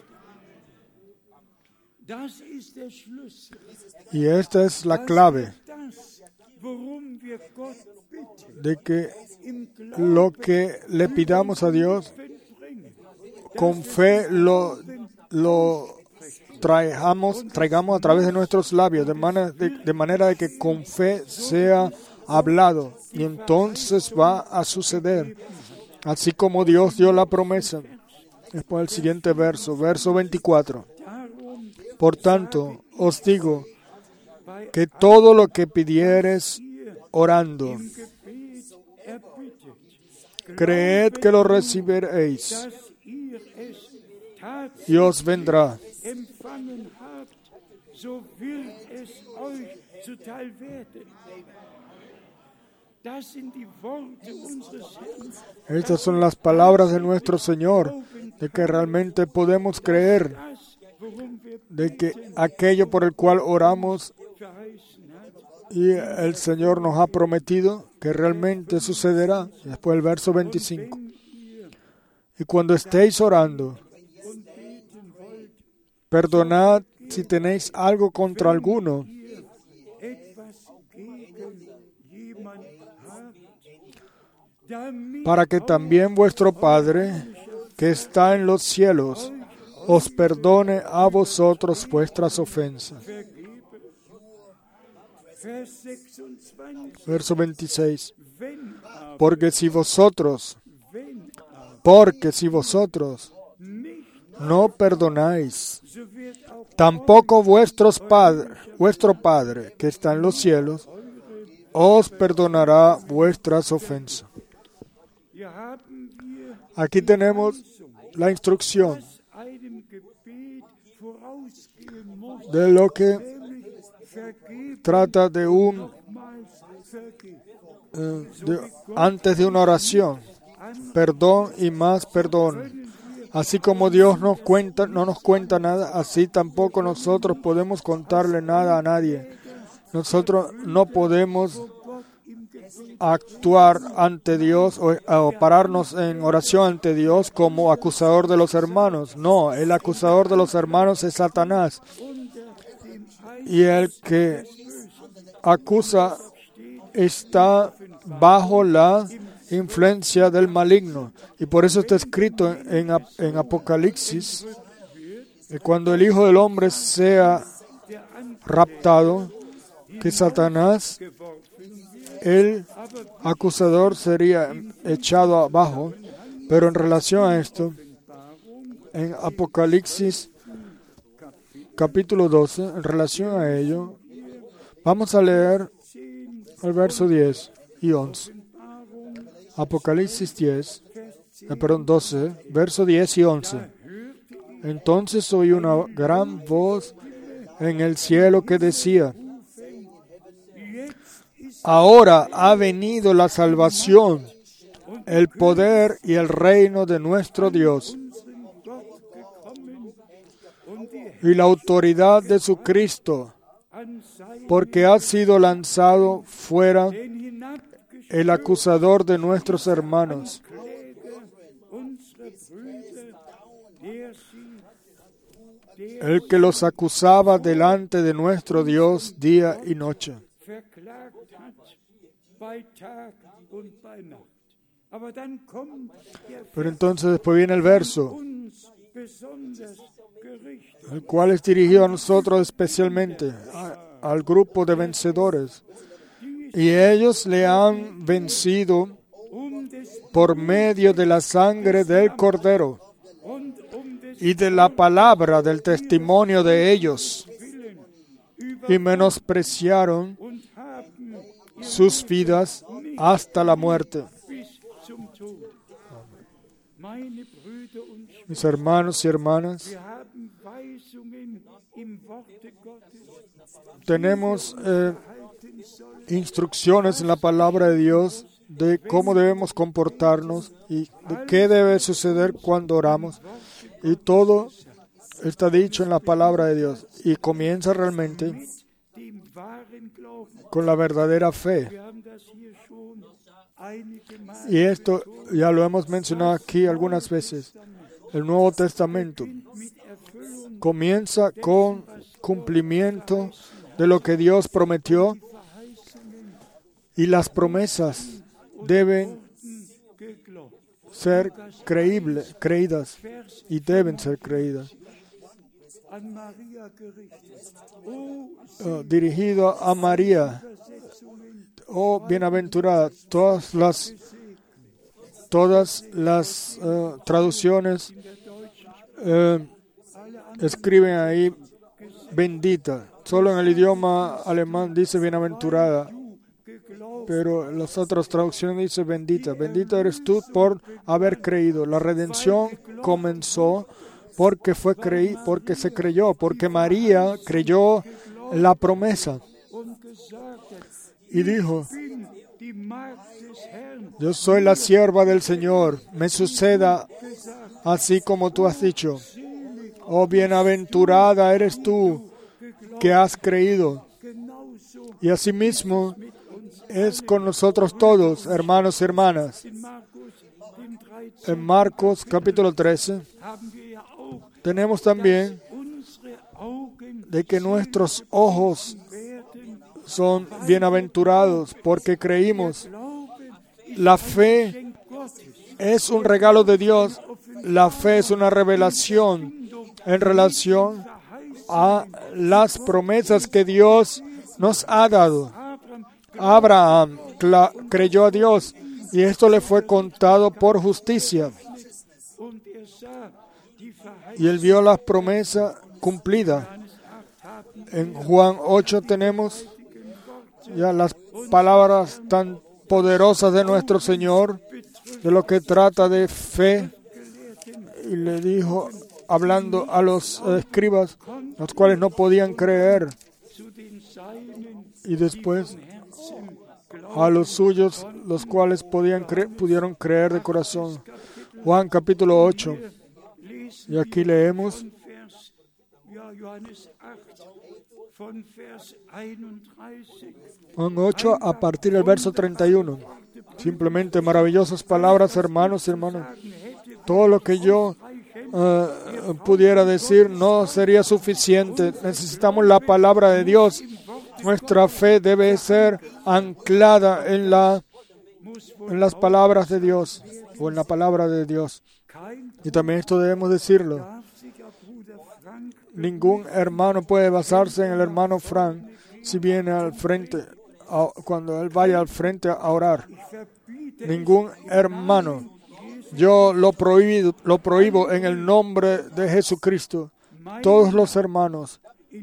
Das ist der Schlüssel. Y esta es la clave Das, worum wir Gott bitten, de que im lo que le pidamos a Dios bringen. con fe lo traigamos a través de nuestros labios, de manera de que con fe sea hablado. Y entonces va a suceder, así como Dios dio la promesa. Después el siguiente verso 24. Por tanto, os digo que todo lo que pidiereis orando, creed que lo recibiréis Dass ihr es tatsächlich y os vendrá. empfangen habt, so wird es euch zuteil werden. Das sind die Worte unseres Herrn. Estas son las palabras de nuestro Señor, de que realmente podemos creer, Das, worum wir de que aquello por el cual oramos verheißen hat, y el Señor nos ha prometido que realmente sucederá. Y después el verso 25. Y cuando estéis orando, perdonad si tenéis algo contra alguno, etwas gegen jemand habt, damit para que también vuestro Padre, que está en los cielos, os perdone a vosotros vuestras ofensas. Vers 26, Verso 26. wenn Porque si vosotros nicht, no perdonáis, so wird auch tampoco vuestro Padre, que está en los cielos, os perdonará vuestras ofensas. hier haben wir Aquí tenemos la instrucción einem Gebet vorausgehen muss, de lo que nämlich vergeben, trata de nochmals vergeben. antes de una oración, perdón y más perdón. Así como Dios no nos cuenta nada, así tampoco nosotros podemos contarle nada a nadie. Nosotros no podemos actuar ante Dios o pararnos en oración ante Dios como acusador de los hermanos. No, el acusador de los hermanos es Satanás. Y el que acusa está bajo la influencia del maligno. Y por eso está escrito en Apocalipsis que cuando el Hijo del Hombre sea raptado, que Satanás, el acusador, sería echado abajo. Pero en relación a esto, en Apocalipsis capítulo 12, en relación a ello, vamos a leer el verso 10 y 11. Apocalipsis 12, verso 10 y 11. Entonces oí una gran voz en el cielo que decía: ahora ha venido la salvación, el poder y el reino de nuestro Dios y la autoridad de su Cristo, porque ha sido lanzado fuera el acusador de nuestros hermanos, el que los acusaba delante de nuestro Dios día y noche. Pero entonces después viene el verso, el cual es dirigido a nosotros especialmente, al grupo de vencedores. Y ellos le han vencido por medio de la sangre del Cordero y de la palabra del testimonio de ellos, y menospreciaron sus vidas hasta la muerte. Mis hermanos y hermanas, tenemos instrucciones en la palabra de Dios de cómo debemos comportarnos y de qué debe suceder cuando oramos. Y todo está dicho en la palabra de Dios. Y comienza realmente con la verdadera fe. Y esto ya lo hemos mencionado aquí algunas veces. El Nuevo Testamento comienza con cumplimiento de lo que Dios prometió, y las promesas deben ser creídas y deben ser creídas. Dirigido a María, oh bienaventurada, todas las traducciones escriben ahí bendita. Solo en el idioma alemán dice bienaventurada, pero las otras traducciones dice bendita. Bendita eres tú por haber creído. La redención comenzó porque se creyó, porque María creyó la promesa y dijo: yo soy la sierva del Señor, me suceda así como tú has dicho. Oh, bienaventurada eres tú que has creído. Y asimismo es con nosotros todos, hermanos y hermanas. En Marcos capítulo 13 tenemos también de que nuestros ojos son bienaventurados porque creímos. La fe es un regalo de Dios. La fe es una revelación en relación a las promesas que Dios nos ha dado. Abraham creyó a Dios y esto le fue contado por justicia. Y él vio las promesas cumplidas. En Juan 8 tenemos ya las palabras tan poderosas de nuestro Señor, de lo que trata de fe. Y le dijo, hablando a los escribas, los cuales no podían creer. Y después a los suyos, los cuales pudieron creer de corazón. Juan capítulo 8. Y aquí leemos Juan 8 a partir del verso 31. Simplemente maravillosas palabras, hermanos y hermanas. Todo lo que yo pudiera decir no sería suficiente. Necesitamos la palabra de Dios. Nuestra fe debe ser anclada en las palabras de Dios, o en la palabra de Dios. Y también esto debemos decirlo. Ningún hermano puede basarse en el hermano Frank si viene al frente, cuando él vaya al frente a orar. Ningún hermano. Yo lo prohíbo en el nombre de Jesucristo. Todos los hermanos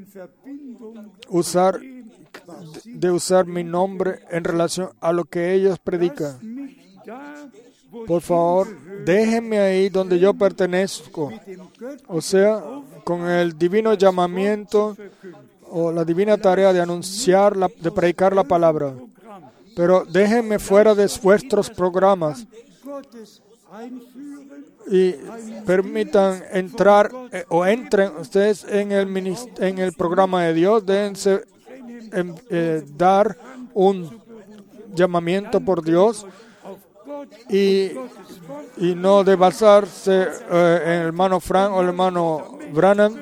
usar mi nombre en relación a lo que ellos predican. Por favor, déjenme ahí donde yo pertenezco. O sea, con el divino llamamiento o la divina tarea de anunciar, de predicar la palabra. Pero déjenme fuera de vuestros programas y permitan entrar o entren ustedes en el programa de Dios. Déjense dar un llamamiento por Dios y no de basarse en el hermano Frank o el hermano Branham.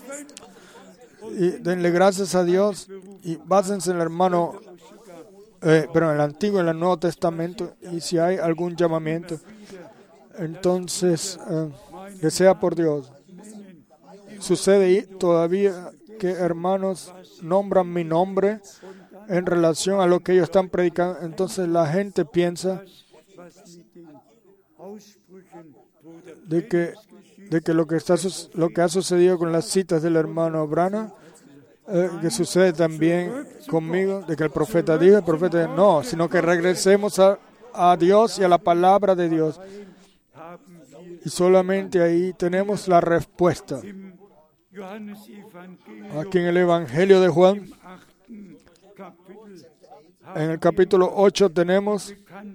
Y denle gracias a Dios y básense en el hermano, pero en el Antiguo y en el Nuevo Testamento. Y si hay algún llamamiento, entonces que sea por Dios. Sucede todavía que hermanos nombran mi nombre en relación a lo que ellos están predicando. Entonces la gente piensa de que lo que ha sucedido con las citas del hermano Branham, que sucede también conmigo, de que el profeta dijo, el profeta no, sino que regresemos a Dios y a la palabra de Dios. Y solamente ahí tenemos la respuesta. Aquí en el Evangelio de Juan, en el capítulo 8 tenemos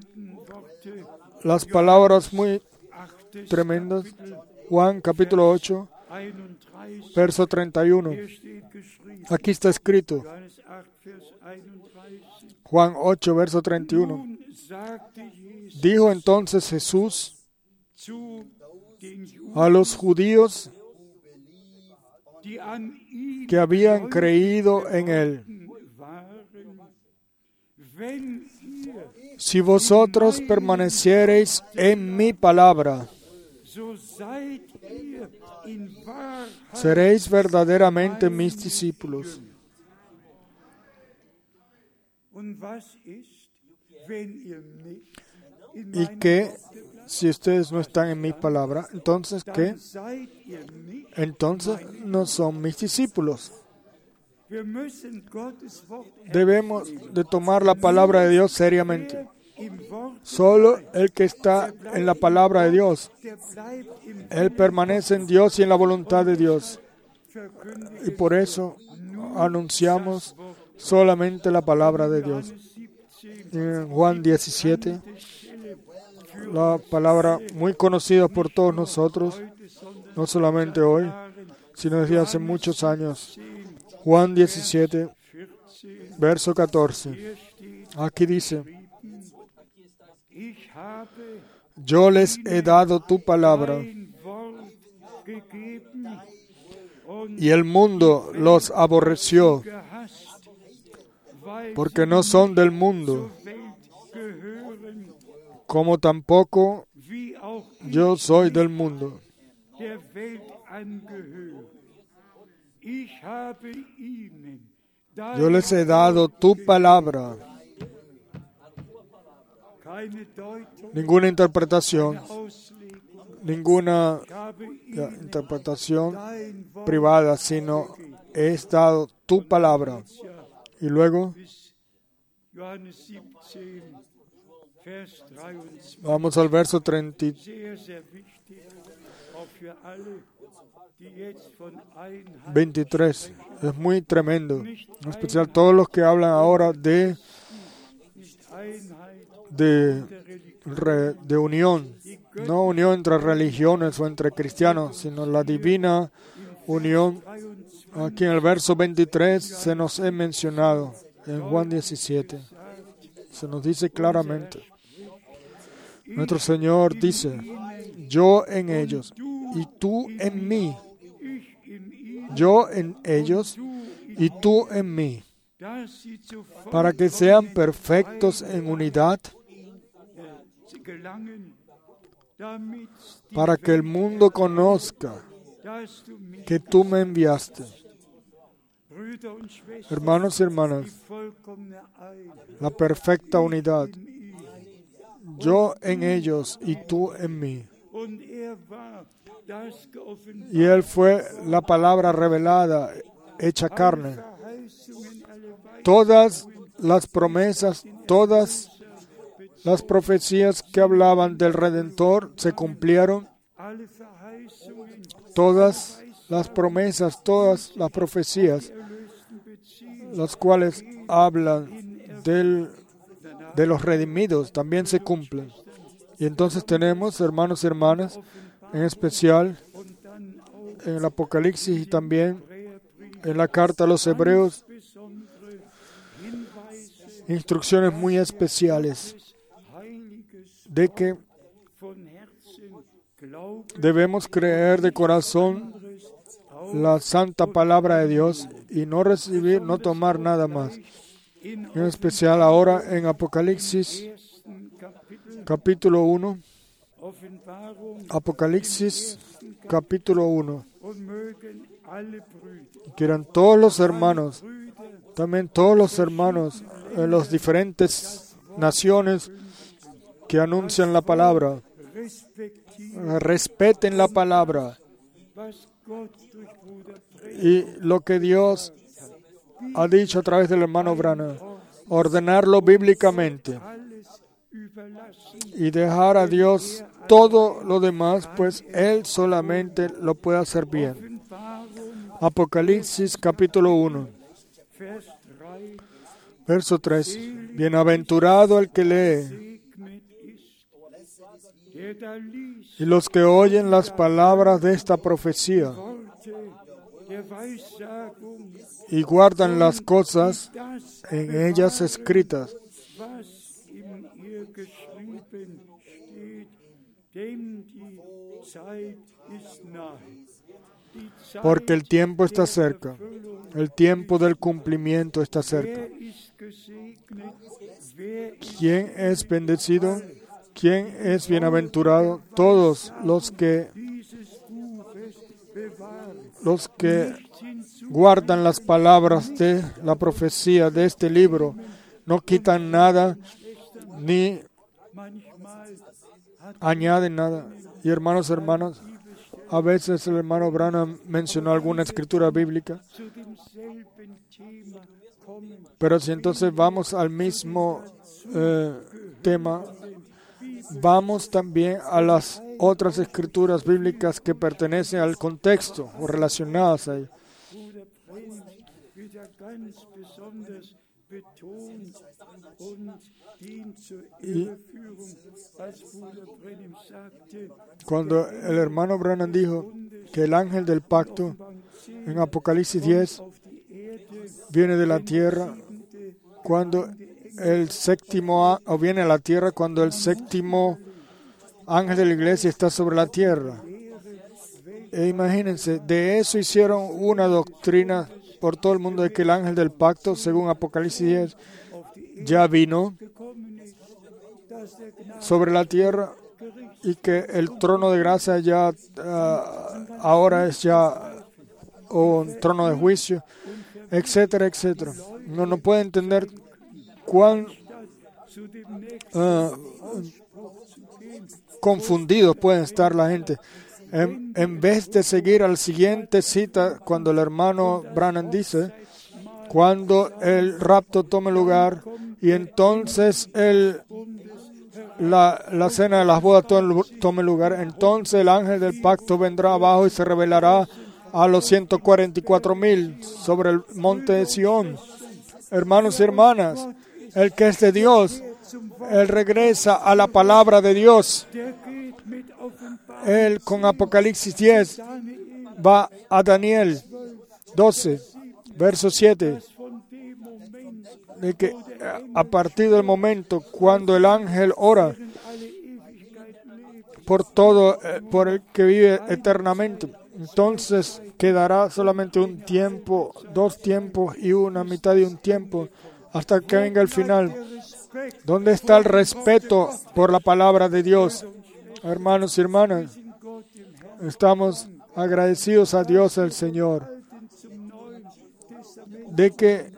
las palabras muy tremendas. Juan capítulo 8, verso 31. Aquí está escrito. Juan 8, verso 31. Dijo entonces Jesús a los judíos die an ihm que habían creído en Él: waren, wenn ihr, si vosotros permaneciereis en mi palabra, so seid ihr in Wahrheit. seréis verdaderamente mis discípulos. Und was ist, wenn ihr nicht in ¿Y meinem qué Worte bleibt? si ustedes no están en mi palabra? Entonces, ¿qué? Dann seid ihr nicht. Entonces no son mis discípulos. Wir müssen Gottes Wort Debemos de tomar la palabra de Dios seriamente. im Wort, Solo el que está en la palabra de Dios, der bleibt im él permanece en Dios y en la voluntad de Dios. Verkündigen. Y por eso anunciamos solamente la palabra de Dios. En Juan 17, la palabra muy conocida por todos nosotros, no solamente hoy, sino desde hace muchos años. Juan 17, verso 14. Aquí dice: Ich habe yo les he dado tu palabra, ein Wort gegeben und y el mundo los aborreció, gehasst, weil porque no son del mundo, zur Welt gehören, como tampoco wie auch yo soy del mundo. der Welt angehört. Ich habe ihnen Yo les he dado tu palabra. keine Deutung, Ninguna interpretación, Auslegung. ninguna Ich habe ihnen interpretación dein Wort privada, sino he dado tu palabra. Y luego bis Johannes 17, Vers 23. vamos al verso 30, Sehr, sehr wichtig, auch für alle, die jetzt von Einheit 23. Es muy tremendo. En especial todos los que hablan ahora de nicht Einheit de, der Religion. de unión, no unión entre religiones o entre cristianos, sino la divina unión. 23 Aquí en el verso 23 se nos ha mencionado, en Juan 17, se nos dice claramente, nuestro Señor dice: yo en ellos y tú en mí, ich in ihnen, yo en ellos y tú en mí, dass sie zu para que sean perfectos en unidad, gelangen, damit die para que el mundo conozca dass du mich, que tú me enviaste. Brüder und Schwestern, Hermanos y die hermanas, vollkommene Einheit la perfecta unidad, in ihnen. yo en ellos y tú en mí. Und war das geoffenbart, Y Él fue la palabra revelada, hecha carne. Verheißungen, alle Weisungen, Todas las promesas, todas las profecías que hablaban del Redentor se cumplieron. alle Verheißungen, Todas las promesas, todas las profecías, erlösten beziehen, las cuales hablan de los redimidos, también se cumplen. Y entonces tenemos, hermanos y hermanas, en especial und dann auch en el Apocalipsis y también Hebräerbrief, en la carta a los Hebreos, besondere Hinweise instrucciones muy especiales des heiliges de que von Herzen glauben, debemos creer de corazón la santa palabra de Dios y no recibir, no tomar nada más. in En especial ahora en Apocalipsis ersten Kapitel, capítulo 1, Offenbarung, Apocalipsis capítulo 1. und mögen alle Brüder, Quieran todos los hermanos, Brüder también todos los hermanos en las diferentes naciones que anuncian la palabra, respektieren, respeten la palabra was Gott durch Bruder Predigt y lo que Dios ha dicho a través del hermano Branham, ordenarlo bíblicamente alles überlassen, y dejar a Dios todo lo demás, pues Él solamente lo puede hacer bien. Offenbarung, Apocalipsis capítulo 1, Vers 3, verso 3. Bienaventurado el que lee segnet ist, der da liest y los que oyen las palabras de esta profecía Worte der Weissagung, y guardan las cosas das en ellas escritas, was in ihr geschrieben steht, porque el tiempo está cerca, el tiempo del cumplimiento está cerca. ¿Quién es bendecido? ¿Quién es bienaventurado? Todos los que guardan las palabras de la profecía de este libro, no quitan nada ni añaden nada. Y hermanos, a veces el hermano Branham mencionó alguna escritura bíblica, pero si entonces vamos al mismo tema, vamos también a las otras escrituras bíblicas que pertenecen al contexto o relacionadas ahí. Y cuando el hermano Branham dijo que el ángel del pacto en Apocalipsis 10 viene de la tierra, cuando el séptimo, o viene a la tierra cuando el séptimo ángel de la iglesia está sobre la tierra. E imagínense, de eso hicieron una doctrina por todo el mundo de que el ángel del pacto, según Apocalipsis 10, ya vino sobre la tierra y que el trono de gracia ya ahora es ya un trono de juicio, etcétera, etcétera. No puede entender cuán confundidos pueden estar la gente. En vez de seguir al siguiente cita, cuando el hermano Branham dice, cuando el rapto tome lugar y entonces la cena de las bodas tome lugar, entonces el ángel del pacto vendrá abajo y se revelará a los 144,000 sobre el monte de Sión. Hermanos y hermanas, el que es de Dios, él regresa a la palabra de Dios. Él con Apocalipsis 10 va a Daniel 12, verso 7, de que a partir del momento cuando el ángel ora por el que vive eternamente, entonces quedará solamente un tiempo, 2 tiempos y una mitad de un tiempo hasta que venga el final. ¿Dónde está el respeto por la palabra de Dios? Hermanos y hermanas, estamos agradecidos a Dios el Señor de que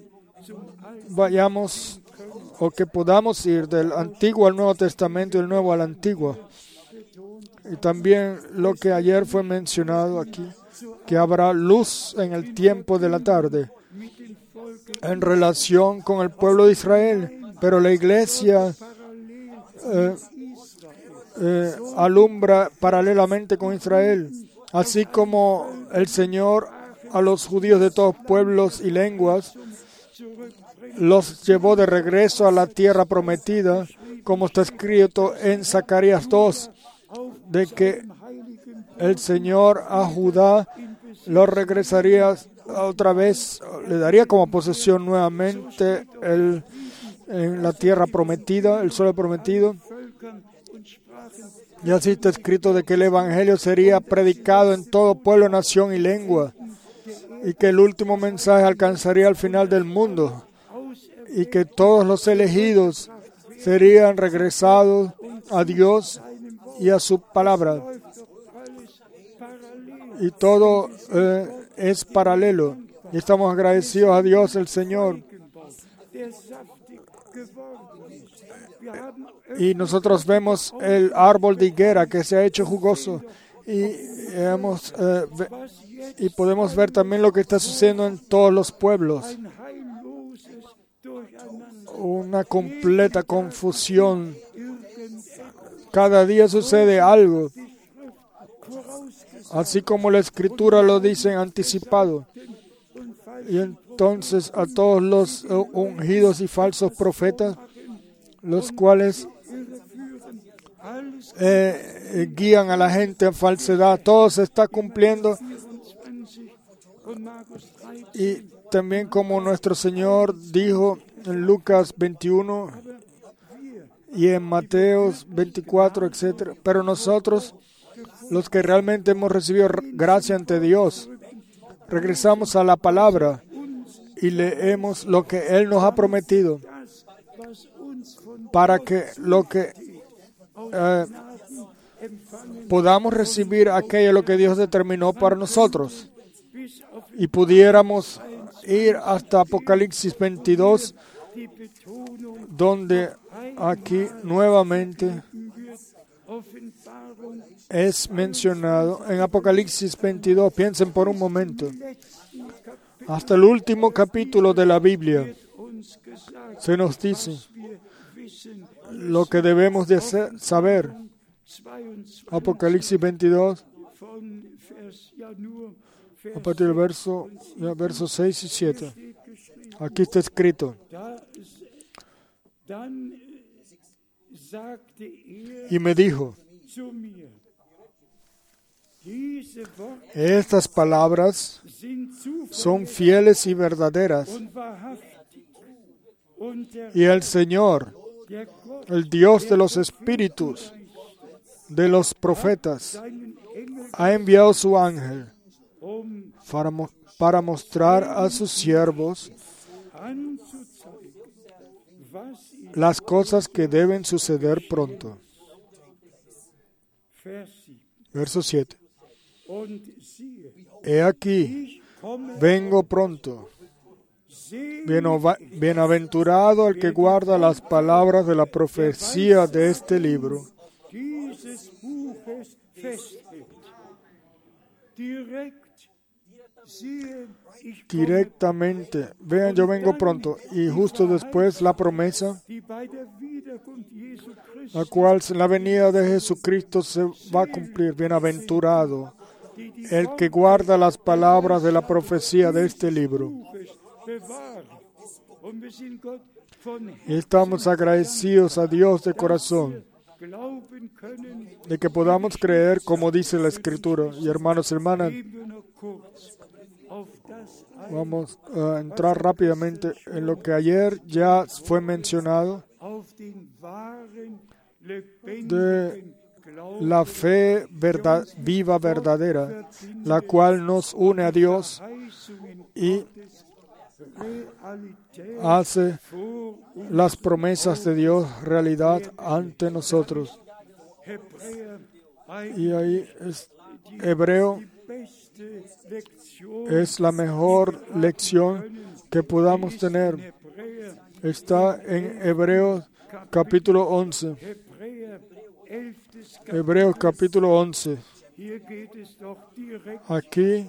vayamos o que podamos ir del Antiguo al Nuevo Testamento y del Nuevo al Antiguo. Y también lo que ayer fue mencionado aquí, que habrá luz en el tiempo de la tarde en relación con el pueblo de Israel, pero la iglesia alumbra paralelamente con Israel, así como el Señor a los judíos de todos pueblos y lenguas los llevó de regreso a la tierra prometida, como está escrito en Zacarías 2, de que el Señor a Judá lo regresaría otra vez, le daría como posesión nuevamente en la tierra prometida, el suelo prometido. Y así está escrito de que el Evangelio sería predicado en todo pueblo, nación y lengua, y que el último mensaje alcanzaría al final del mundo, y que todos los elegidos serían regresados a Dios y a su palabra. Y todo es paralelo. Y estamos agradecidos a Dios, el Señor. Y nosotros vemos el árbol de higuera que se ha hecho jugoso. Y podemos ver también lo que está sucediendo en todos los pueblos. Una completa confusión. Cada día sucede algo. Así como la Escritura lo dice anticipado. Y entonces a todos los ungidos y falsos profetas, los cuales guían a la gente a falsedad, todo se está cumpliendo. Y también como nuestro Señor dijo en Lucas 21, y en Mateo 24, etc. Pero nosotros, los que realmente hemos recibido gracia ante Dios, regresamos a la palabra y leemos lo que Él nos ha prometido para que lo que podamos recibir aquello lo que Dios determinó para nosotros y pudiéramos ir hasta Apocalipsis 22, donde aquí nuevamente es mencionado en Apocalipsis 22. Piensen por un momento. Hasta el último capítulo de la Biblia se nos dice lo que debemos de saber. Apocalipsis 22, a partir del verso 6 y 7. Aquí está escrito. Y me dijo, estas palabras son fieles y verdaderas, y el Señor, el Dios de los espíritus, de los profetas, ha enviado su ángel para mostrar a sus siervos las cosas que deben suceder pronto. Verso 7. He aquí, vengo pronto. Bienaventurado el que guarda las palabras de la profecía de este libro. Directamente, vean, yo vengo pronto, y justo después la promesa, la cual en la venida de Jesucristo se va a cumplir. Bienaventurado el que guarda las palabras de la profecía de este libro. Y estamos agradecidos a Dios de corazón de que podamos creer como dice la Escritura. Y hermanos y hermanas, vamos a entrar rápidamente en lo que ayer ya fue mencionado de la fe viva, verdadera, la cual nos une a Dios y hace las promesas de Dios realidad ante nosotros. Y ahí es Hebreo. Es la mejor lección que podamos tener. Está en Hebreos capítulo 11. Hebreos capítulo 11. Aquí,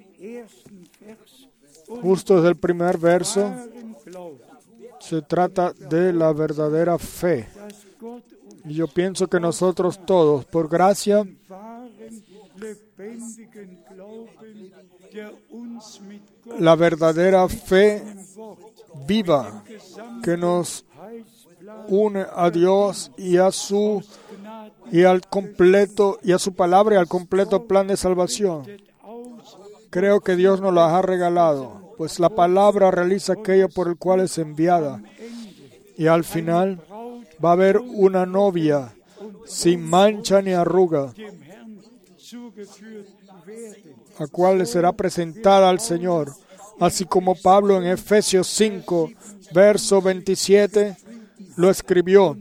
justo desde el primer verso, se trata de la verdadera fe. Y yo pienso que nosotros todos, por gracia, la verdadera fe viva que nos une a Dios y a su palabra y al completo plan de salvación. Creo que Dios nos la ha regalado, pues la palabra realiza aquello por el cual es enviada. Y al final va a haber una novia sin mancha ni arruga, la cual le será presentada al Señor, así como Pablo en Efesios 5, verso 27, lo escribió.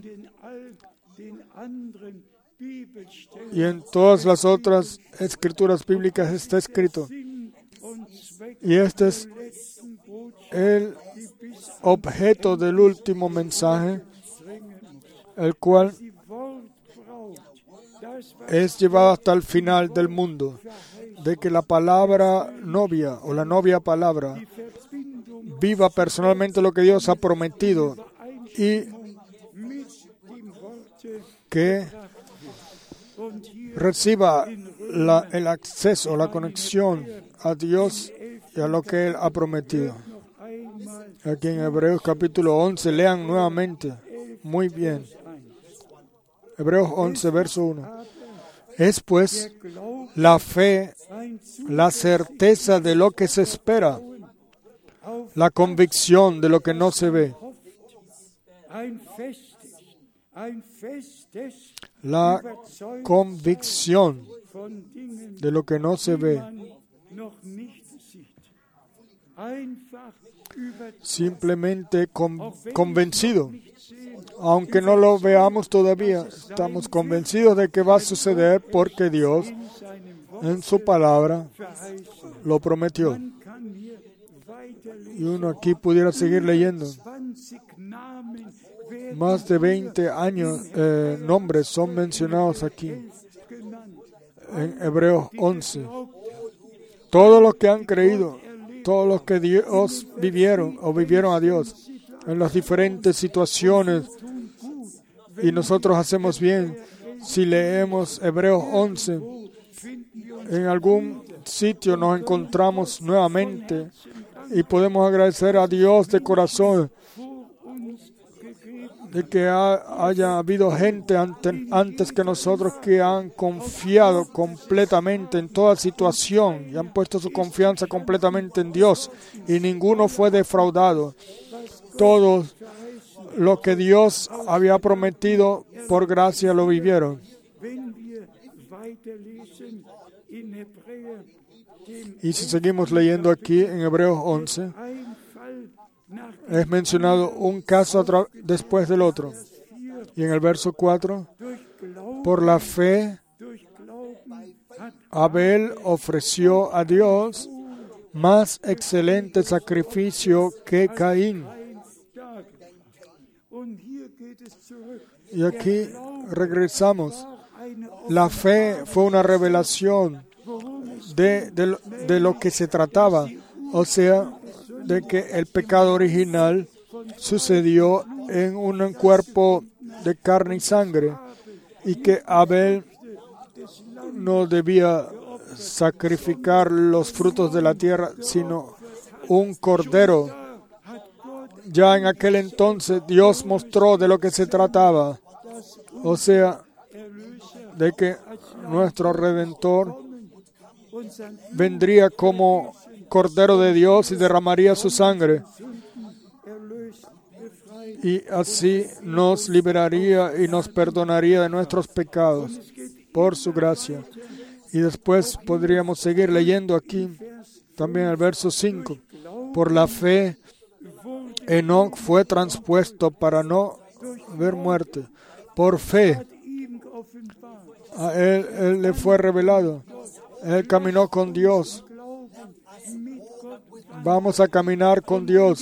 Y en todas las otras escrituras bíblicas está escrito. Y este es el objeto del último mensaje, el cual es llevado hasta el final del mundo, de que la palabra novia o la novia palabra viva personalmente lo que Dios ha prometido y que reciba el acceso, la conexión a Dios y a lo que Él ha prometido. Aquí en Hebreos capítulo 11, lean nuevamente, muy bien. Hebreos 11, verso 1. Es pues la fe, la certeza de lo que se espera, la convicción de lo que no se ve. la convicción de lo que no se ve. Simplemente convencido. Aunque no lo veamos todavía, estamos convencidos de que va a suceder porque Dios en su palabra lo prometió. Y uno aquí pudiera seguir leyendo. Más de 20 nombres son mencionados aquí en Hebreos 11. Todos los que han creído, todos los que Dios vivieron a Dios en las diferentes situaciones, y nosotros hacemos bien si leemos Hebreos 11. En algún sitio nos encontramos nuevamente y podemos agradecer a Dios de corazón de que haya habido gente antes que nosotros que han confiado completamente en toda situación y han puesto su confianza completamente en Dios y ninguno fue defraudado. Todos lo que Dios había prometido por gracia lo vivieron. Y si seguimos leyendo aquí en Hebreos 11, es mencionado un caso después del otro. Y en el verso 4, por la fe, Abel ofreció a Dios más excelente sacrificio que Caín. Y aquí regresamos. La fe fue una revelación de lo que se trataba, o sea, de que el pecado original sucedió en un cuerpo de carne y sangre y que Abel no debía sacrificar los frutos de la tierra, sino un cordero. Ya en aquel entonces Dios mostró de lo que se trataba, o sea, de que nuestro Redentor vendría como Cordero de Dios y derramaría su sangre. Y así nos liberaría y nos perdonaría de nuestros pecados por su gracia. Y después podríamos seguir leyendo aquí también el verso 5. Por la fe, Enoc fue transpuesto para no ver muerte. Por fe, a él le fue revelado. Él caminó con Dios. Vamos a caminar con Dios.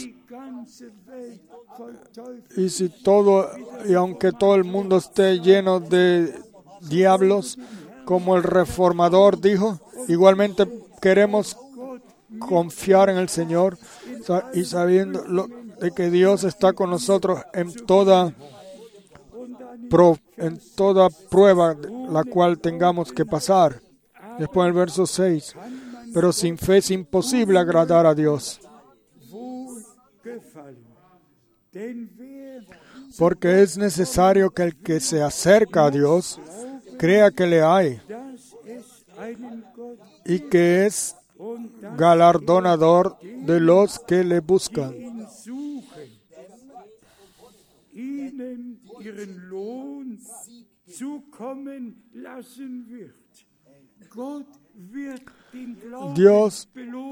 Y aunque todo el mundo esté lleno de diablos, como el reformador dijo, igualmente queremos confiar en el Señor y sabiendo de que Dios está con nosotros en toda prueba la cual tengamos que pasar. Después el verso 6. Pero sin fe es imposible agradar a Dios. Porque es necesario que el que se acerca a Dios crea que le hay y que es galardonador de los que le buscan. Dios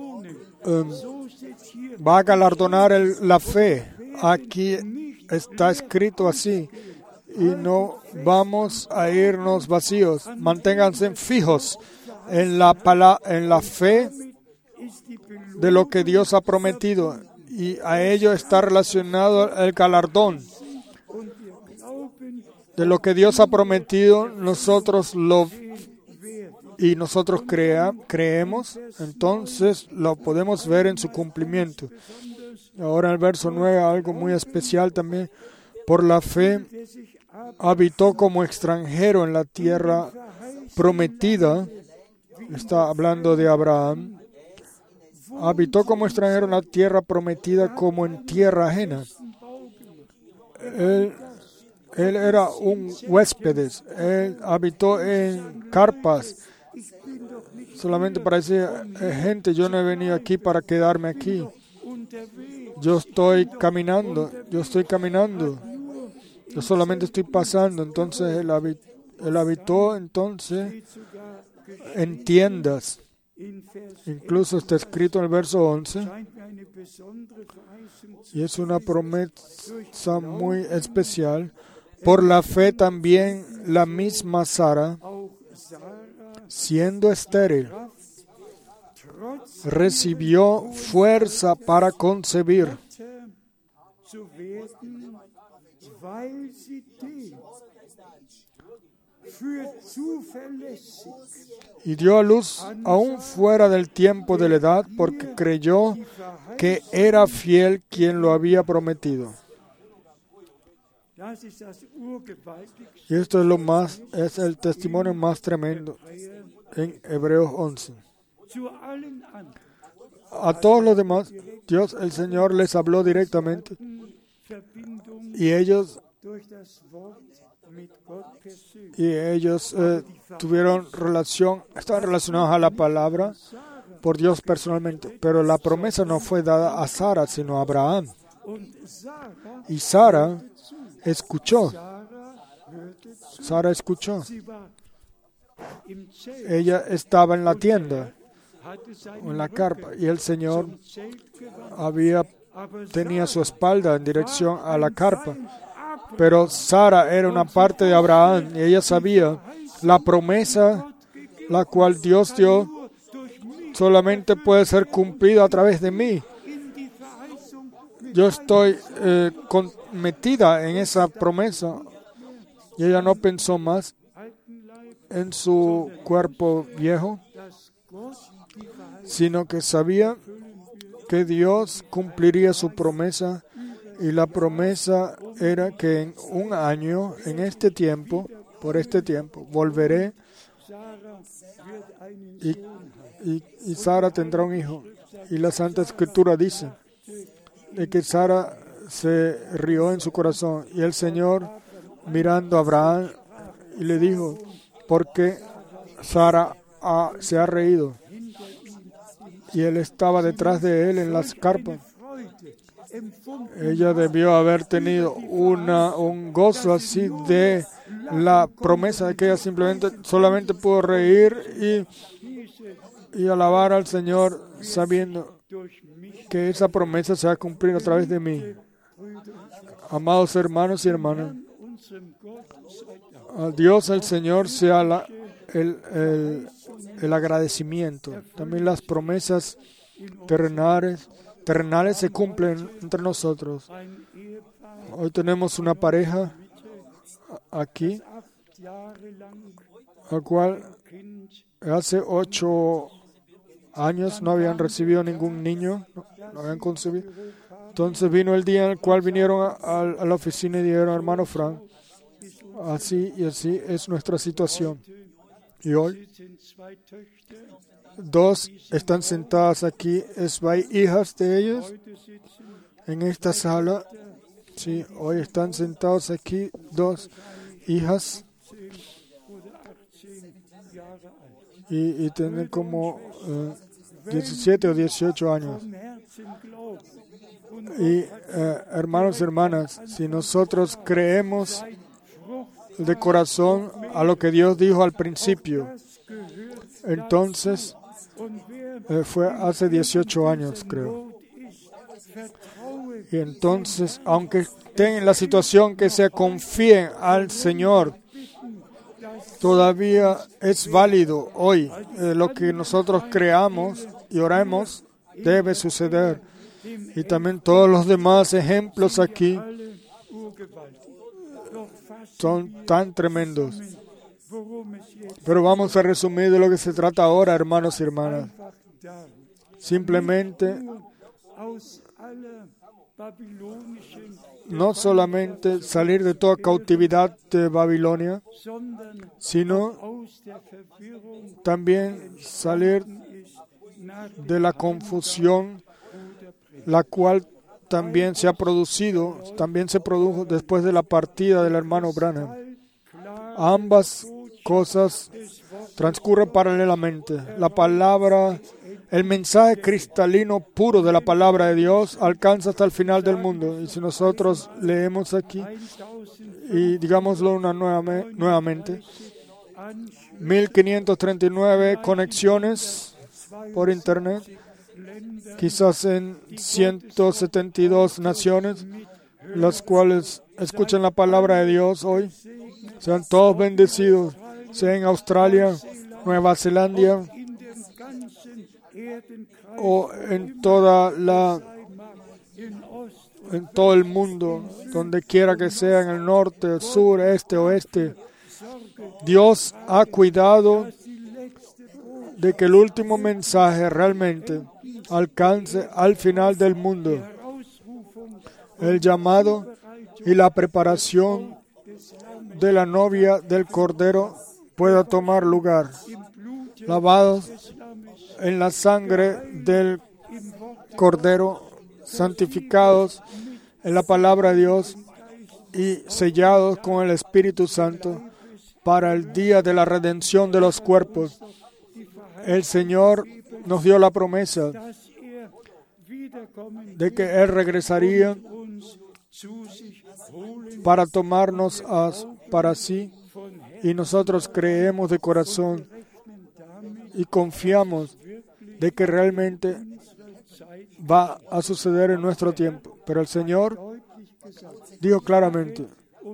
va a galardonar la fe. Aquí está escrito así. Y no vamos a irnos vacíos. Manténganse fijos en la fe de lo que Dios ha prometido. Y a ello está relacionado el galardón. De lo que Dios ha prometido, nosotros creemos, entonces lo podemos ver en su cumplimiento. Ahora el verso 9, algo muy especial también. Por la fe habitó como extranjero en la tierra prometida. Está hablando de Abraham. Habitó como extranjero en la tierra prometida como en tierra ajena. Él era un huésped. Él habitó en carpas. Solamente para decir, gente, yo no he venido aquí para quedarme aquí. Yo estoy caminando. yo solamente estoy pasando. Entonces él habitó entonces en tiendas. Incluso está escrito en el verso 11, y es una promesa muy especial. Por la fe también la misma Sara, siendo estéril, recibió fuerza para concebir, y dio a luz aún fuera del tiempo de la edad, porque creyó que era fiel quien lo había prometido. Y esto es el testimonio más tremendo en Hebreos 11. A todos los demás, Dios, el Señor, les habló directamente, y ellos tuvieron relación, estaban relacionados a la palabra por Dios personalmente. Pero la promesa no fue dada a Sara, sino a Abraham. Y Sara escuchó. Ella estaba en la tienda, en la carpa, y el Señor tenía su espalda en dirección a la carpa. Pero Sara era una parte de Abraham, y ella sabía la promesa la cual Dios dio solamente puede ser cumplida a través de mí. Yo estoy metida en esa promesa. Y ella no pensó más en su cuerpo viejo, sino que sabía que Dios cumpliría su promesa. Y la promesa era que en un año, por este tiempo, volveré y Sara tendrá un hijo. Y la Santa Escritura dice de que Sara se rió en su corazón. Y el Señor, mirando a Abraham, y le dijo, ¿por qué Sara se ha reído? Y él estaba detrás de él en las carpas. Ella debió haber tenido un gozo así de la promesa, de que ella solamente pudo reír y alabar al Señor sabiendo que esa promesa se va a cumplir a través de mí. Amados hermanos y hermanas, a Dios el Señor sea el agradecimiento. También las promesas terrenales se cumplen entre nosotros. Hoy tenemos una pareja aquí, la cual hace 8 años no habían recibido ningún niño, no habían concebido. Entonces vino el día en el cual vinieron a la oficina y dijeron, hermano Frank, así y así es nuestra situación. Y hoy 2 están sentadas aquí, hay hijas de ellos en esta sala. Sí, hoy están sentados aquí 2 hijas y tienen como 17 o 18 años. Y hermanos y hermanas, si nosotros creemos de corazón a lo que Dios dijo al principio, entonces fue hace 18 años, creo. Y entonces, aunque estén en la situación que se confíen al Señor, todavía es válido hoy. Lo que nosotros creamos y oremos debe suceder. Y también todos los demás ejemplos aquí son tan tremendos. Pero vamos a resumir de lo que se trata ahora, hermanos y hermanas. Simplemente, no solamente salir de toda cautividad de Babilonia, sino también salir de la confusión, la cual también se produjo después de la partida del hermano Branham. Ambas cosas transcurren paralelamente. La palabra El mensaje cristalino puro de la palabra de Dios alcanza hasta el final del mundo. Y si nosotros leemos aquí, y digámoslo nuevamente, 1539 conexiones por Internet, quizás en 172 naciones, las cuales escuchan la palabra de Dios hoy. Sean todos bendecidos, sea en Australia, Nueva Zelanda o en todo el mundo, donde quiera que sea, en el norte, sur, este, oeste. Dios ha cuidado de que el último mensaje realmente alcance al final del mundo. El llamado y la preparación de la novia del Cordero pueda tomar lugar, lavados en la sangre del Cordero, santificados en la palabra de Dios y sellados con el Espíritu Santo para el día de la redención de los cuerpos. El Señor nos dio la promesa de que Él regresaría para tomarnos para sí, y nosotros creemos de corazón y confiamos de que realmente va a suceder en nuestro tiempo. Pero el Señor dijo claramente,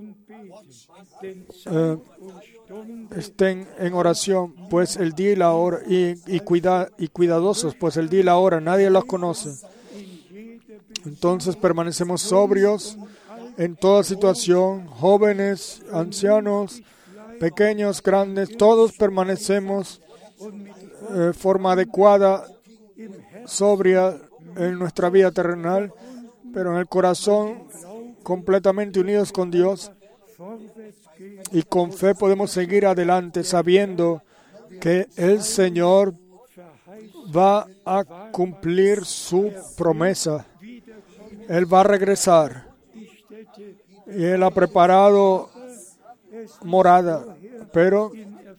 estén en oración, pues el día y la hora, y cuidadosos, pues el día y la hora nadie los conoce. Entonces permanecemos sobrios en toda situación, jóvenes, ancianos, pequeños, grandes, todos permanecemos de forma adecuada, sobria en nuestra vida terrenal, pero en el corazón completamente unidos con Dios, y con fe podemos seguir adelante sabiendo que el Señor va a cumplir su promesa. Él va a regresar y Él ha preparado morada, pero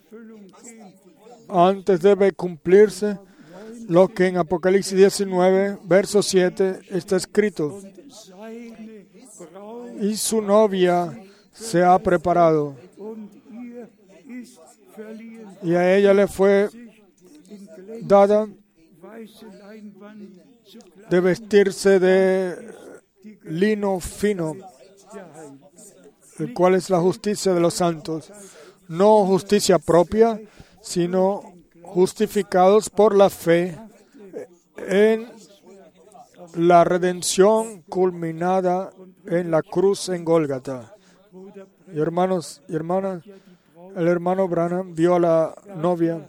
antes debe cumplirse lo que en Apocalipsis 19, verso 7 está escrito. Y su novia se ha preparado, y a ella le fue dada de vestirse de lino fino, el cual es la justicia de los santos. No justicia propia, sino justificados por la fe en la redención culminada en la cruz en Gólgata. Y hermanos y hermanas, el hermano Branham vio a la novia.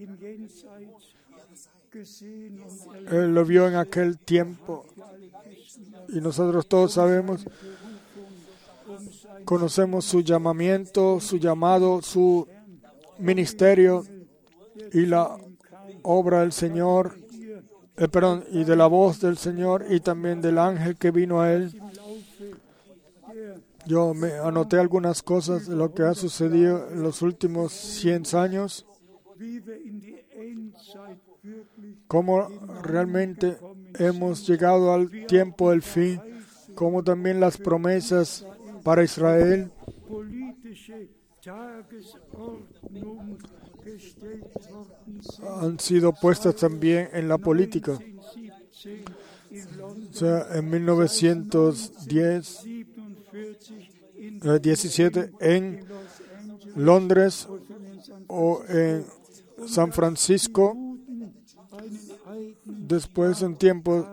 Él lo vio en aquel tiempo. Y nosotros todos sabemos, conocemos su llamamiento, su llamado, su ministerio y la obra del Señor, y de la voz del Señor y también del ángel que vino a él. Yo me anoté algunas cosas de lo que ha sucedido en los últimos 100 años, cómo realmente hemos llegado al tiempo del fin, como también las promesas para Israel han sido puestas también en la política. O sea, en 1917 en Londres o en San Francisco, después un tiempo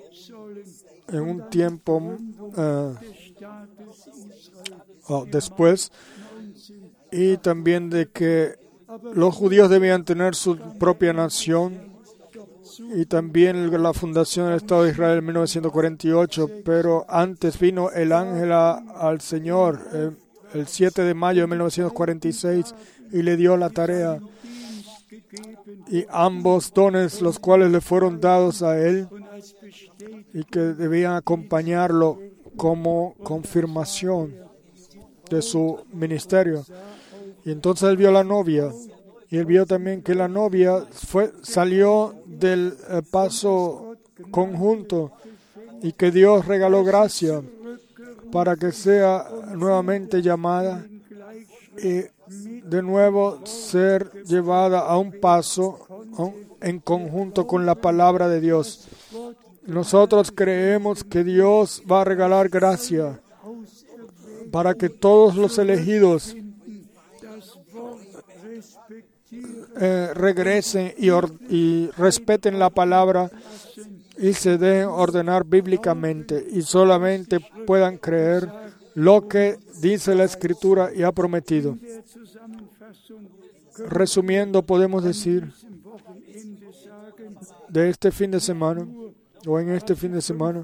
después, y también de que los judíos debían tener su propia nación, y también la fundación del Estado de Israel en 1948, pero antes vino el ángel al Señor el 7 de mayo de 1946 y le dio la tarea, y ambos dones, los cuales le fueron dados a él y que debían acompañarlo como confirmación de su ministerio. Y entonces él vio a la novia Y él vio también que la novia salió del paso conjunto y que Dios regaló gracia para que sea nuevamente llamada y de nuevo ser llevada a un paso en conjunto con la palabra de Dios. Nosotros creemos que Dios va a regalar gracia para que todos los elegidos regresen y respeten la palabra y se dejen ordenar bíblicamente y solamente puedan creer lo que dice la Escritura y ha prometido. Resumiendo, podemos decir de este fin de semana o en este fin de semana,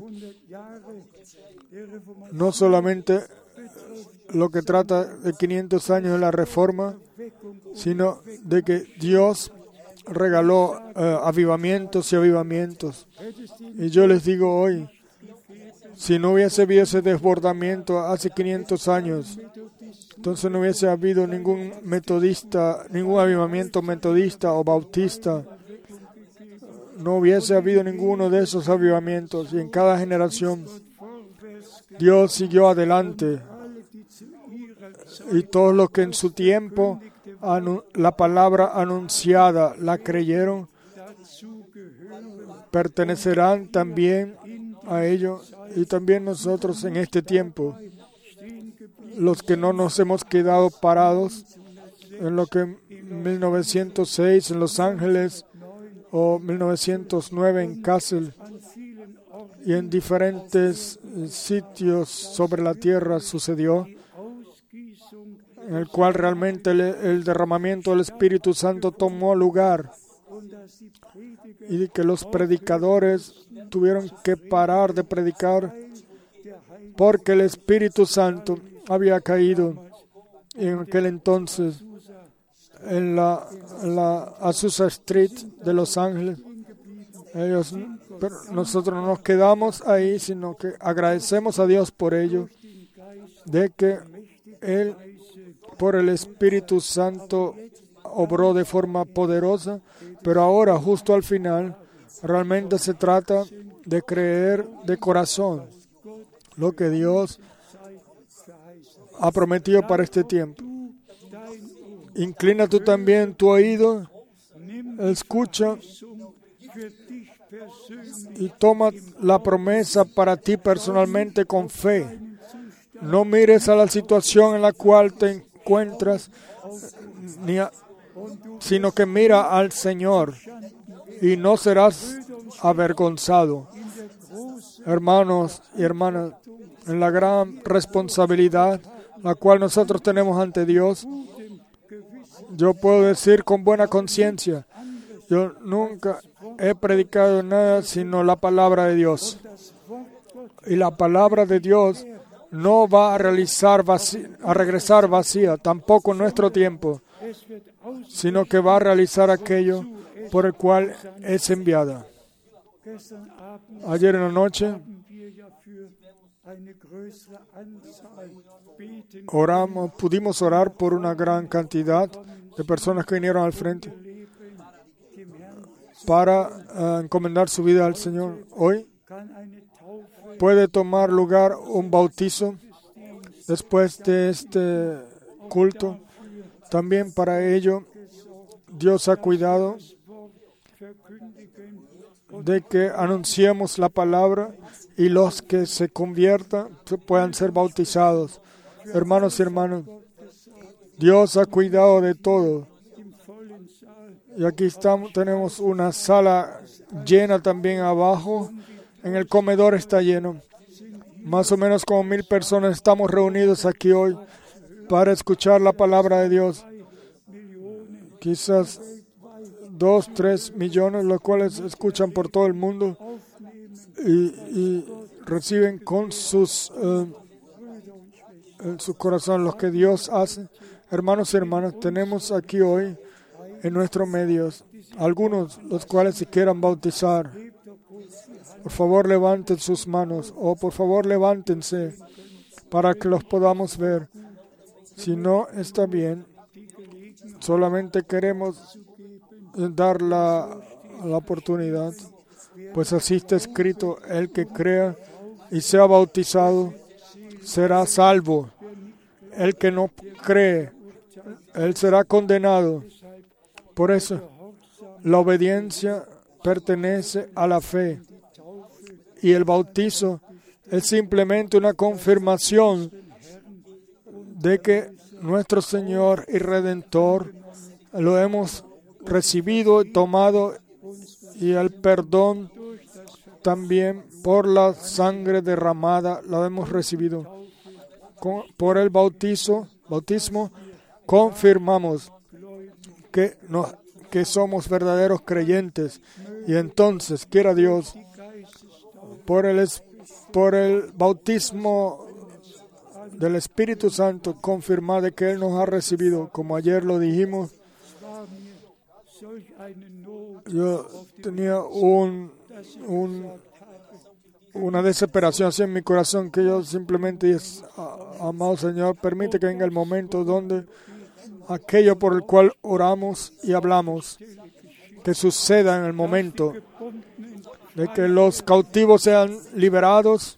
no solamente lo que trata de 500 años de la Reforma, sino de que Dios regaló avivamientos y avivamientos. Y yo les digo hoy, si no hubiese habido ese desbordamiento hace 500 años, entonces no hubiese habido ningún metodista, ningún avivamiento metodista o bautista. No hubiese habido ninguno de esos avivamientos. Y en cada generación, Dios siguió adelante. Y todos los que en su tiempo la palabra anunciada la creyeron, pertenecerán también a ello. Y también nosotros en este tiempo, los que no nos hemos quedado parados en lo que en 1906 en Los Ángeles o 1909 en Kassel y en diferentes sitios sobre la tierra sucedió, en el cual realmente el derramamiento del Espíritu Santo tomó lugar y que los predicadores tuvieron que parar de predicar porque el Espíritu Santo había caído en aquel entonces en la Azusa Street de Los Ángeles. Pero nosotros no nos quedamos ahí, sino que agradecemos a Dios por ello, de que Él, por el Espíritu Santo, obró de forma poderosa, pero ahora, justo al final, realmente se trata de creer de corazón lo que Dios ha prometido para este tiempo. Inclina tú también tu oído, escucha y toma la promesa para ti personalmente con fe. No mires a la situación en la cual te encuentras, sino que mira al Señor y no serás avergonzado. Hermanos y hermanas, en la gran responsabilidad la cual nosotros tenemos ante Dios, yo puedo decir con buena conciencia, yo nunca he predicado nada sino la palabra de Dios. Y la palabra de Dios no va a regresar vacía, tampoco en nuestro tiempo, sino que va a realizar aquello por el cual es enviada. Ayer en la noche pudimos orar por una gran cantidad de personas que vinieron al frente para encomendar su vida al Señor. Hoy puede tomar lugar un bautizo después de este culto. También para ello Dios ha cuidado de que anunciemos la palabra y los que se conviertan puedan ser bautizados. Hermanos y hermanas, Dios ha cuidado de todo. Y aquí tenemos una sala llena también abajo. En el comedor está lleno. Más o menos como 1,000 personas estamos reunidos aquí hoy para escuchar la palabra de Dios. Quizás 2-3 millones, los cuales escuchan por todo el mundo y reciben con en su corazón lo que Dios hace. Hermanos y hermanas, tenemos aquí hoy en nuestros medios algunos los cuales se quieran bautizar. Por favor, levanten sus manos o por favor levántense para que los podamos ver. Si no está bien, solamente queremos dar la oportunidad, pues así está escrito: el que crea y sea bautizado será salvo. El que no cree, él será condenado. Por eso, la obediencia pertenece a la fe y el bautizo es simplemente una confirmación de que nuestro Señor y Redentor lo hemos recibido y tomado, y el perdón también por la sangre derramada lo hemos recibido. Por el bautismo confirmamos que somos verdaderos creyentes, y entonces, quiera Dios, por el bautismo del Espíritu Santo, confirmar de que Él nos ha recibido, como ayer lo dijimos. Yo tenía una desesperación así en mi corazón, que yo simplemente dije: amado Señor, permite que venga el momento donde aquello por el cual oramos y hablamos, que suceda en el momento de que los cautivos sean liberados,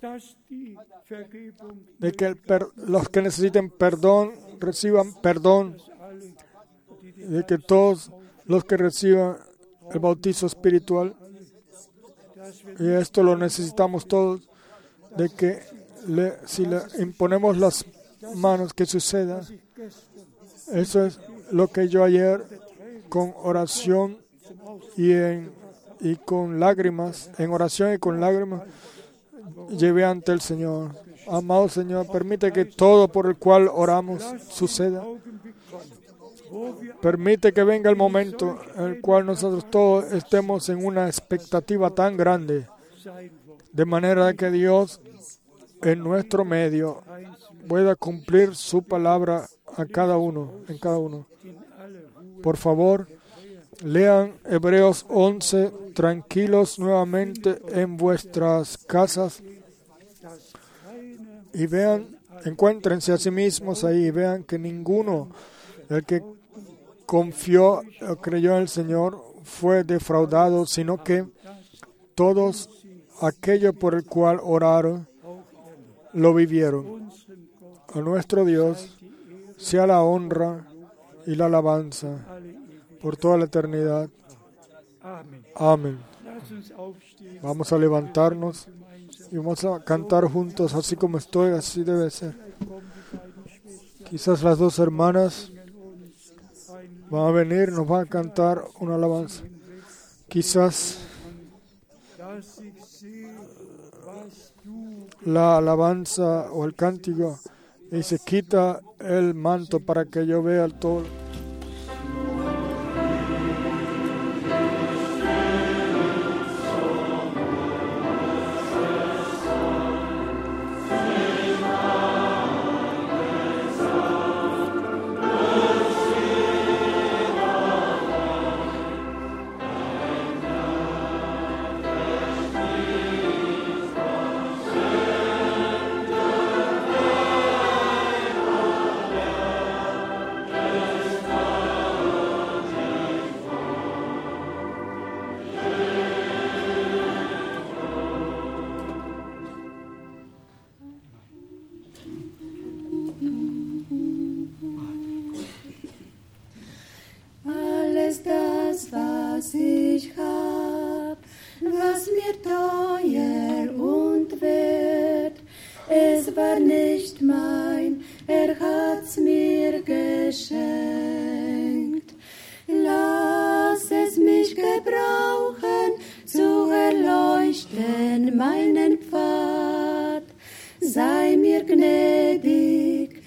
de que los que necesiten perdón reciban perdón, de que todos los que reciban el bautizo espiritual, y esto lo necesitamos todos, de que si le imponemos las manos, que suceda. Eso es lo que yo ayer, con oración y con lágrimas, en oración y con lágrimas, llevé ante el Señor. Amado Señor, permite que todo por el cual oramos suceda. Permite que venga el momento en el cual nosotros todos estemos en una expectativa tan grande, de manera que Dios en nuestro medio pueda cumplir su palabra en cada uno. Por favor, lean Hebreos 11 tranquilos nuevamente en vuestras casas y vean, encuéntrense a sí mismos ahí y vean que ninguno del que confió o creyó en el Señor fue defraudado, sino que todos aquello por el cual oraron lo vivieron. A nuestro Dios sea la honra y la alabanza por toda la eternidad. Amén. Vamos a levantarnos y vamos a cantar juntos: así como estoy, así debe ser. Quizás las dos hermanas van a venir, nos van a cantar una alabanza. Quizás la alabanza o el cántico dice: quita el manto para que yo vea todo. Was ich hab, was mir teuer und wert, es war nicht mein, hat's mir geschenkt. Lass es mich gebrauchen, zu erleuchten meinen Pfad. Sei mir gnädig,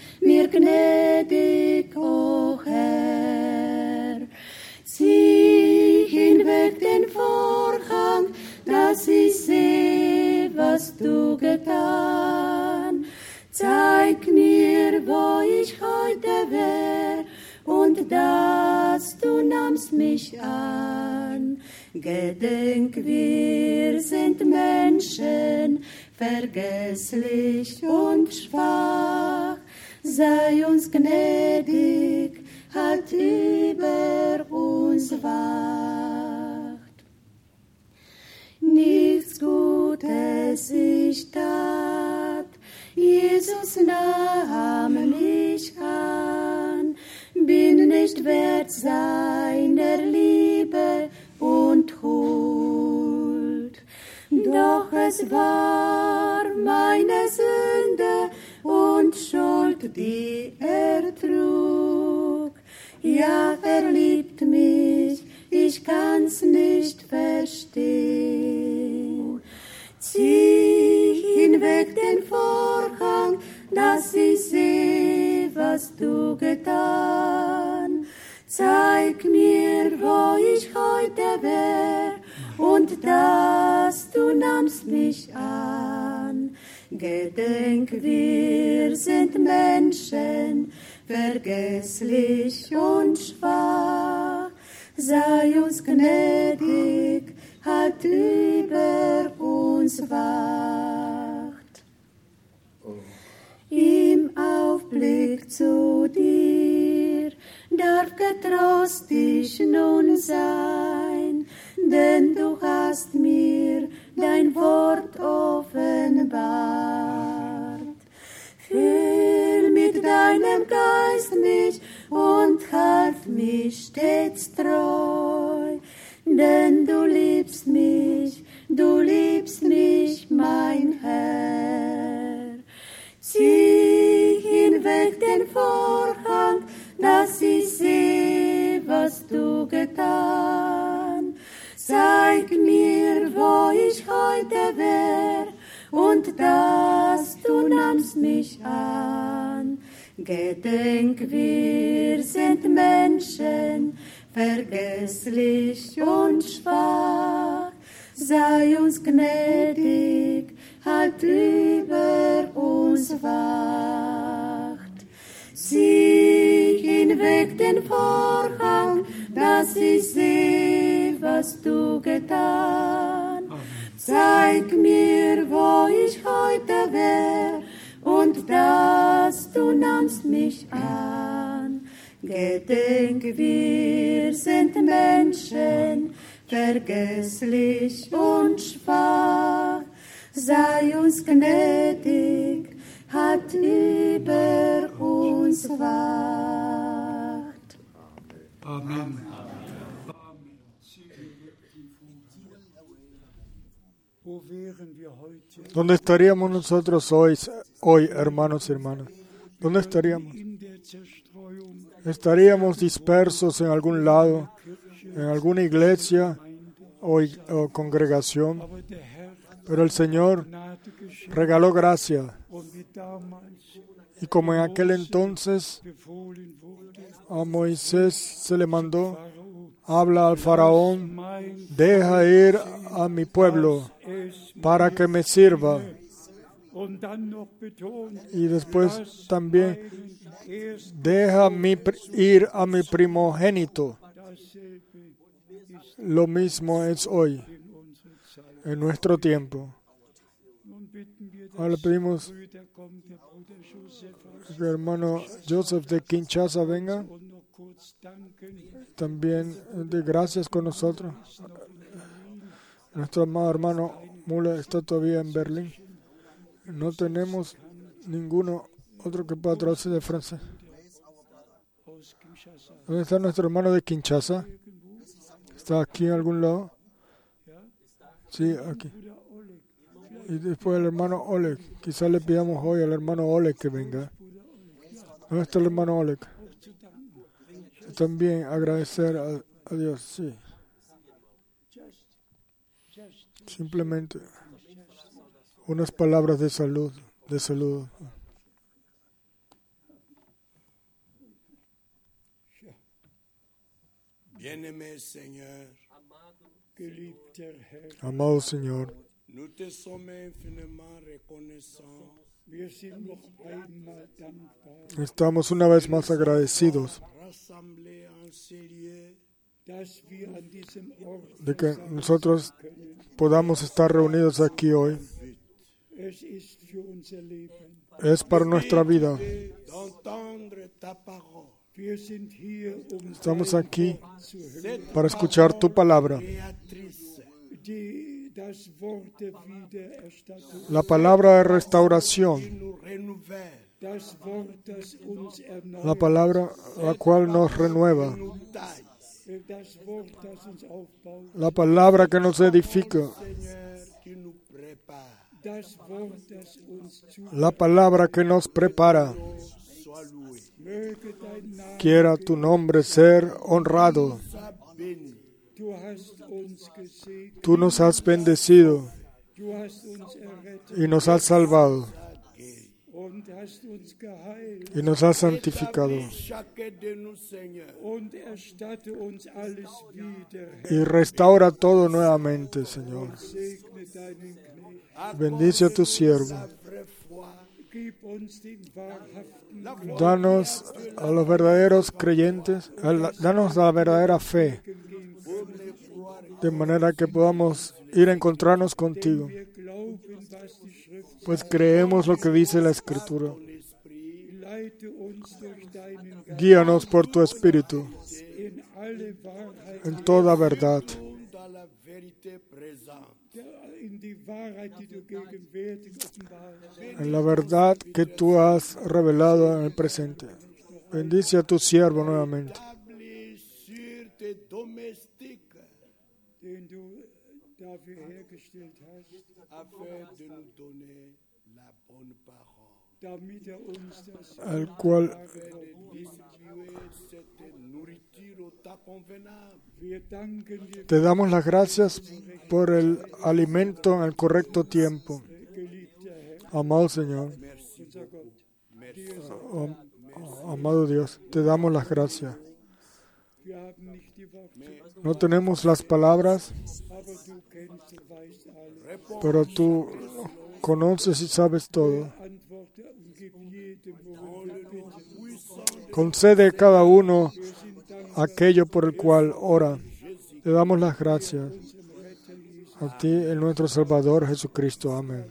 o Herr. Zieh hinweg den Vorhang, dass ich seh, was du getan. Zeig mir, wo ich heute wär, und dass du nahmst mich an. Gedenk, wir sind Menschen, vergesslich und schwach. Sei uns gnädig, halt über uns wacht. Nichts Gutes ich tat, Jesus nahm mich an, bin nicht wert seiner Liebe und Huld. Doch es war meine Sünde und Schuld, die er trug. Ja, er liebt mich, ich kann's nicht verstehen. Zieh hinweg den Vorhang, dass ich seh, was du getan. Zeig mir, wo ich heute wär, und dass du nahmst mich an. Gedenk, wir sind Menschen, vergesslich und schwach. Sei uns gnädig, halt über uns wacht. Im Aufblick zu dir darf getrost ich nun sein, denn du hast mir dein Wort offenbart. Füll mit deinem Geist mich und halt mich stets treu, denn du liebst mich, mein Herr. Zieh hinweg den Vorhang, dass ich seh, was du getan. Zeig mir, wo ich heute wär, und dass du nahmst mich an. Gedenk, wir sind Menschen, vergesslich und schwach. Sei uns gnädig, halt über uns wacht. Zieh hinweg den Vorhang, dass ich seh, was du getan. Zeig mir, wo ich heute wär, und dass du nahmst mich an. Gedenk, wir sind Menschen, vergesslich und schwach. Sei uns gnädig, halt über uns wacht. Amen. ¿Dónde estaríamos nosotros hoy, hermanos y hermanas? ¿Dónde estaríamos? ¿Estaríamos dispersos en algún lado, en alguna iglesia o congregación? Pero el Señor regaló gracia. Y como en aquel entonces a Moisés se le mandó, habla al faraón, deja ir a mi pueblo para que me sirva. Y después también, deja ir a mi primogénito. Lo mismo es hoy, en nuestro tiempo. Ahora le pedimos que el hermano Joseph de Kinshasa venga. También de gracias con nosotros. Nuestro amado hermano Müller está todavía en Berlín. No tenemos ninguno otro que pueda traducir de francés. ¿Dónde está nuestro hermano de Kinshasa? ¿Está aquí en algún lado? Sí, aquí. Y después el hermano Oleg. Quizás le pidamos hoy al hermano Oleg que venga. ¿Dónde está el hermano Oleg? También agradecer a Dios, sí. Simplemente unas palabras de salud, Amado Señor, estamos una vez más agradecidos de que nosotros podamos estar reunidos aquí hoy. Es para nuestra vida. Wir sind hier, Estamos aquí para escuchar tu palabra. das Wort der Wiedererstattung, La palabra de restauración. das Wort, das uns erneuert, La palabra la cual nos renueva. das Wort, das uns aufbaut, La palabra que nos edifica. das Wort, das uns zu. La palabra que nos prepara. Möge dein Name, Quiera tu nombre ser honrado. du hast uns gesegnet, Tú nos has bendecido du hast uns errettet y nos has salvado und hast uns geheilt y nos has santificado. und erstatte uns alles wieder. Y restaura todo nuevamente, Señor. Segne deinen Knecht, Bendice a tu siervo. gib uns den wahrhaften Glauben, Danos a los verdaderos creyentes, danos la verdadera fe, de manera que podamos ir a encontrarnos contigo, wir glauben, was die Schrift pues creemos lo que dice la Escritura. leite uns durch deinen Geist Guíanos por tu Espíritu in alle Wahrheit, en toda verdad, in die Wahrheit, die du gegenwärtig offenbarst. en la verdad que tú has revelado en el presente. Bendice a tu siervo nuevamente, Den du dafür hergestellt hast, damit uns das al cual wir danken dir, te damos las gracias por el alimento en el correcto tiempo. geliebter Herr, Amado Señor, unser Gott. amado Dios, te damos las gracias. Wir haben nicht die Worte, No tenemos las palabras, aber du kennst und weißt alles. pero tú conoces y sabes todo. Antworte und gib jedem, worum wir bitten. Concede a cada uno aquello por el cual ora. Te damos las gracias a ti, en nuestro Salvador Jesucristo. Amén.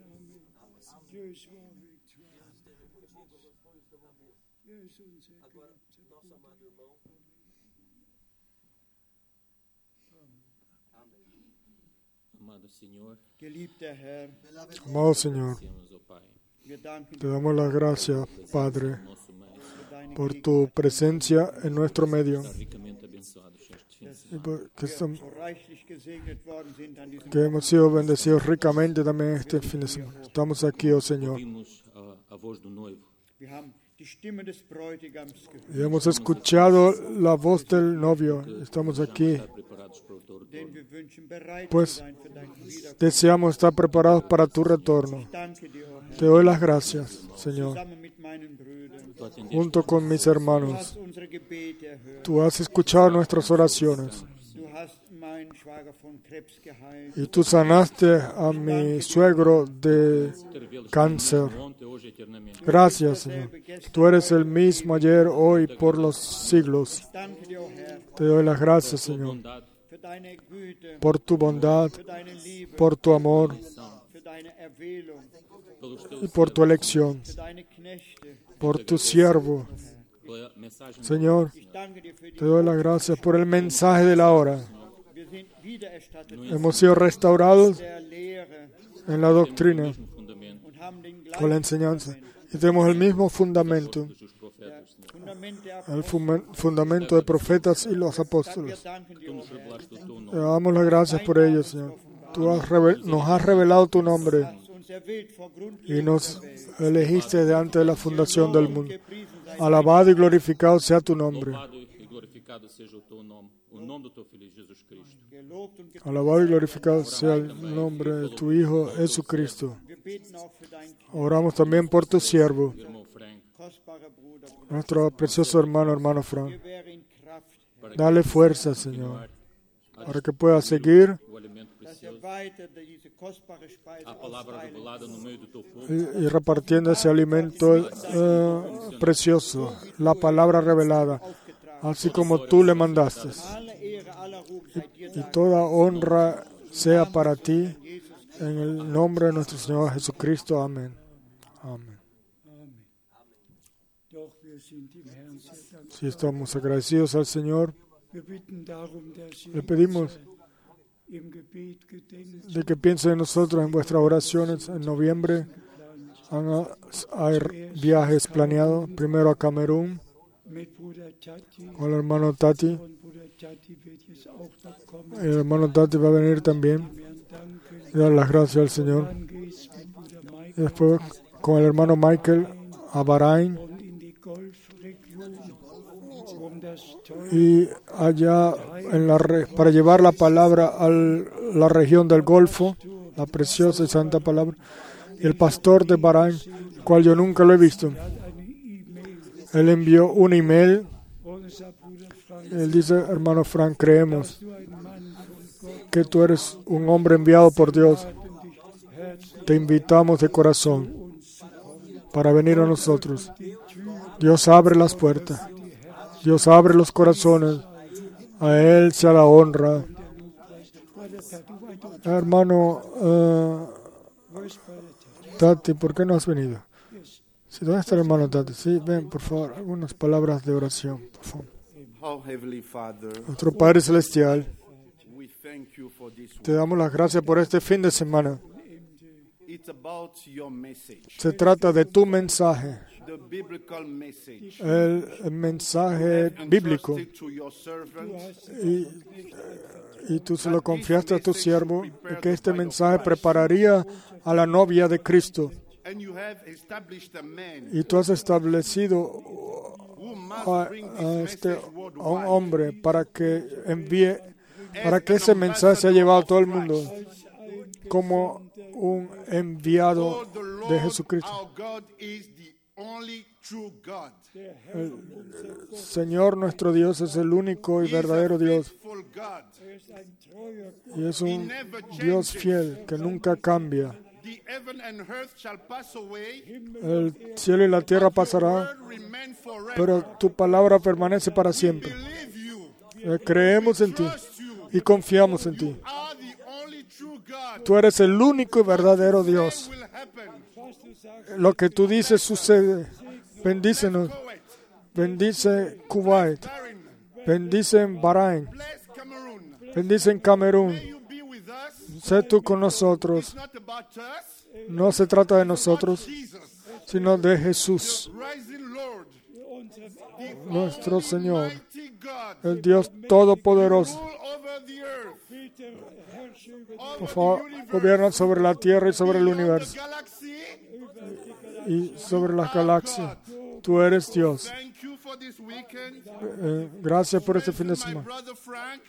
Amado Senhor, Geliebter Herr, Amado Señor, temos, ó Pai, wir danken te damos las gracias, Padre, nosso Mestre, für deine por tu presencia en nuestro medio. ricamente abençoados neste fim de semana. Y porque so reichlich gesegnet worden sind an diesem que hemos sido bendecidos ricamente también este fin de semana. Estamos aquí, oh Señor, Ouvimos a voz do noivo, Wir haben die Stimme des Bräutigams gehört, y hemos escuchado la voz del novio. Estamos aquí, estar preparados para o teu denn retorno. wir wünschen bereit Pues, zu sein für deinen Wiederkunft. deseamos estar preparados para tu retorno. Danke dir, O Herr, Te doy las gracias, Señor, zusammen mit meinen Brüdern. Tu atendeste junto con mis Du hermanos. hast unsere Gebete erhört. Tú has escuchado nuestras oraciones Du hast meinen Schwager von Krebs geheilt. y tú sanaste a mi suegro de cáncer. ontem, hoje, eternamente. Gracias, Señor. Tú eres el mismo ayer, hoy, por los siglos. Danke dir, O Herr, Te doy las gracias, Señor, Bondade, für deine Güte, por tu bondad, für deine Liebe, por tu amor für deine Erwählung, pelos y teus por tu elección, für deine Knechte. por tu siervo. pela mensagem Señor, Ich danke dir für die te doy las gracias por el mensaje de la hora. Wir sind wiedererstattet Hemos sido restaurados der Lehre en la doctrina, no fundamento und haben den con la enseñanza, y tenemos el mismo fundamento, dos profetas. Fundament der el fundamento de profetas y los apóstoles. Wir danken dir, O Herr, Revelaste o teu Te nome. damos las gracias por ello, Señor. Tú nos has revelado tu nombre hast uns erwählt vor y Grundlegung nos der Welt. elegiste de antes de la fundación del mundo. Gepriesen sei Alabado y glorificado sea tu nombre. Louvado e glorificado seja o teu nome, o nome do teu Filho Jesus Cristo. gelobt und gepriesen. Alabado y glorificado sea el nombre de tu Hijo Jesucristo. Wir beten auch für dein Oramos también por tu siervo, Irmão Frank, kostbarer Bruder. nuestro precioso hermano Frank. Gewähre ihm Kraft, Dale fuerza, Señor, para que pueda seguir o alimento dass precioso, weiter diese kostbare Speise a palavra austeilen. revelada no meio do teu povo, y repartiendo ese alimento precioso, la palabra revelada, así como tú le mandaste. Alle Ehre, aller Ruhm sei dir. Y toda honra sea para ti, en el nombre de nuestro Señor Jesucristo. Amén. Amén. Der Doch wir sind dem Herrn sehr dankbar. Sí, estamos agradecidos al Señor. Wir bitten darum, dass Le ihr pedimos im Gebet gedenkt, de que piensen en nosotros en vuestras oraciones. En noviembre hay viajes planeados. Primero a Camerún mit Bruder Tati. con el hermano Tati. Und Bruder Tati wird jetzt auch noch kommen. El hermano Tati va a venir también. Herrn danken. Y dar las gracias al Señor. Dann geht's mit Bruder Mike Y después con el hermano Michael a Bahrein. und in die Golfregion, das tolle Y allá para llevar la palabra a la región del Golfo, la preciosa y santa palabra. Y el pastor de Bahrein, cual yo nunca lo he visto, eine E-Mail. él envió un email. Unser Bruder Frank, Él dice: hermano Frank, creemos du ein Mann von Gott, que tú eres un hombre enviado por Dios. laden dich herzlich Te invitamos de corazón uns zu kommen. para venir a nosotros. Die Tür, Dios abre las puertas. Dios abre los corazones. A Él sea la honra. Bruder Tati, why don't Hermano where's Brother Tati? Tati, ¿por qué no has venido? Yes. Sí, ¿dónde está el hermano Tati? Sí, ven, por favor, algunas palabras de oración, por favor. Our Heavenly Father, Nuestro Padre Celestial, we thank you for this te week. damos las gracias por este fin de semana. It's about your message, Se trata de tu mensaje, the biblical message. el mensaje bíblico. Entrusted to your servants, Y tú se lo confiaste a tu siervo, y que este mensaje prepararía a la novia de Cristo. and you have established a man Y tú has establecido who must a, bring this a message un worldwide. hombre para que envíe, para que ese mensaje sea llevado a todo el mundo como un enviado Oh, the Lord, de Jesucristo. our God, is the only true God. Señor, nuestro Dios es el único y He is a verdadero Dios, faithful God. y es un Dios fiel que nunca cambia. The heaven and earth shall pass away, El cielo y la tierra pasarán, word remain forever. pero tu palabra permanece para siempre. Believe you, Creemos en ti trust you. y confiamos en ti. Are the only true God. Tú eres el único y verdadero Dios. Will happen. Lo que tú dices sucede. Bendícenos. Poet, Bendice Kuwait. Bahrain, Bendice Bahrein. bless Cameroon. Bendice en Camerún. May you be with us. Sé tú con nosotros. It's not about us, No se trata de nosotros, Jesus, sino de Jesús, rising Lord, nuestro Señor, mighty God, el Dios todopoderoso. rule over the earth, Por over favor, the universe, gobierna sobre la tierra y sobre el beyond the universo galaxy. y sobre las galaxias. Tú eres Dios. Thank you for this weekend. Gracias por este fin de My semana. brother Frank,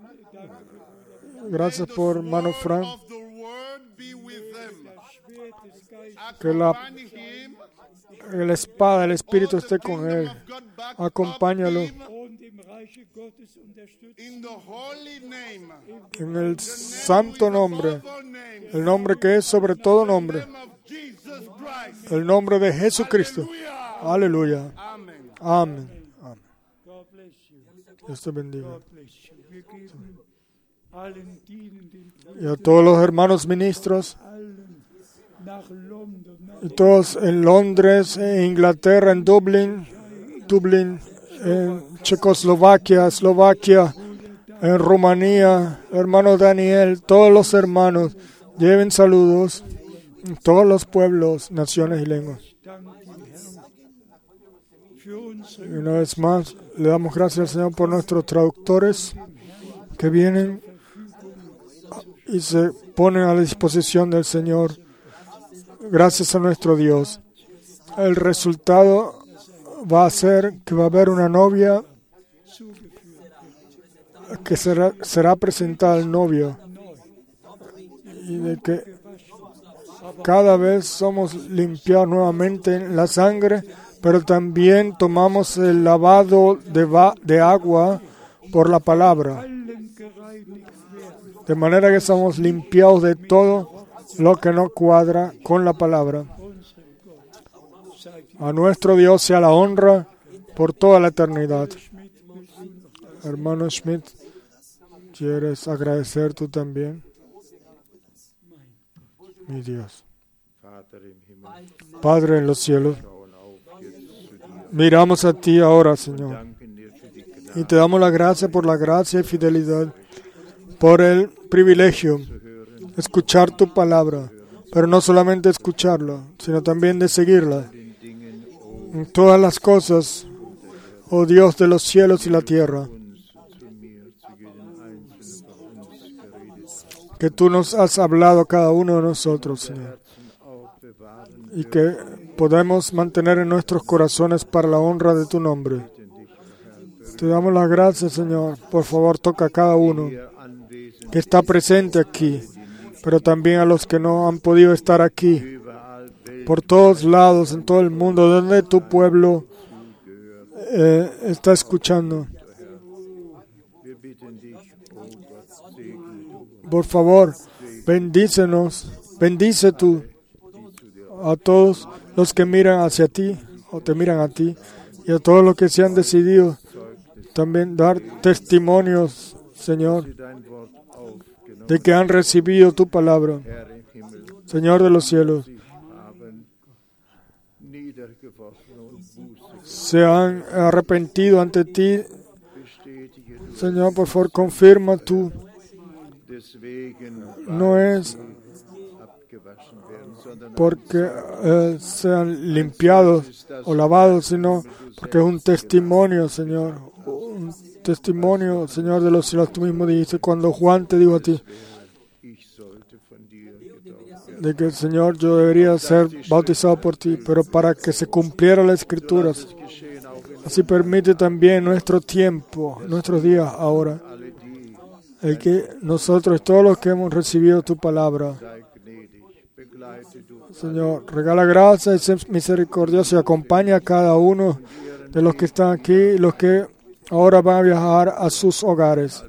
Gracias por hermano Frank. of the word be with them. Que la Accompany him. espada del Espíritu esté con Kingdom él. of God back Acompáñalo up him und im Reiche Gottes unterstützt. in the holy name, en el santo nombre, above all names, el nombre que es sobre todo nombre, name of Jesus Christ. el nombre de Jesucristo. Aleluya. Amen. Amén. Amén. God bless you. Dios te bendiga. God bless you. Wir geben allen dienenden Y a todos los hermanos ministros, allen nach London, nach y todos en Londres, en Inglaterra, en Dublín, en Checoslovaquia, Eslovaquia, en Rumanía, hermano Daniel, todos los hermanos, lleven saludos en todos los pueblos, naciones y lenguas. Dank dem Herrn für unsere Y una vez más, le damos gracias al Señor por nuestros traductores que vienen y se ponen a la disposición del Señor. Gracias a nuestro Dios. El resultado va a ser que va a haber una novia que será presentada al novio. Y de que cada vez somos limpiados nuevamente en la sangre, pero también tomamos el lavado de agua por la palabra. allen gereinigt werden. De manera que somos limpiados de todo lo que no cuadra con la palabra. A nuestro Dios sea la honra por toda la eternidad. Hermano Schmidt, ¿quieres agradecer tú también? Mi Dios. Padre en los cielos, Miramos a ti ahora, Señor, y te damos la gracia por la gracia y fidelidad, por el privilegio de escuchar tu palabra, pero no solamente escucharla, sino también de seguirla en todas las cosas, oh Dios de los cielos y la tierra, que tú nos has hablado a cada uno de nosotros, Señor, y que podemos mantener en nuestros corazones para la honra de tu nombre. Te damos las gracias, Señor. Por favor, toca a cada uno que está presente aquí, pero también a los que no han podido estar aquí, por todos lados, en todo el mundo, donde tu pueblo está escuchando. Por favor, bendícenos, bendice tú a todos los que miran hacia ti o te miran a ti, y a todos los que se han decidido también dar testimonios, Señor, de que han recibido tu palabra. Señor de los cielos, se han arrepentido ante ti. Señor, por favor, confirma tú. No es porque sean limpiados o lavados, sino porque es un testimonio, Señor. Un testimonio, Señor de los cielos. Tú mismo dijiste cuando Juan te dijo a ti de que, Señor, yo debería ser bautizado por ti, pero para que se cumpliera la Escritura. Así permite también nuestro tiempo, nuestros días ahora, el que nosotros, todos los que hemos recibido tu palabra, Señor, regala gracia y sé misericordioso y acompaña a cada uno de los que están aquí y los que ahora van a viajar a sus hogares.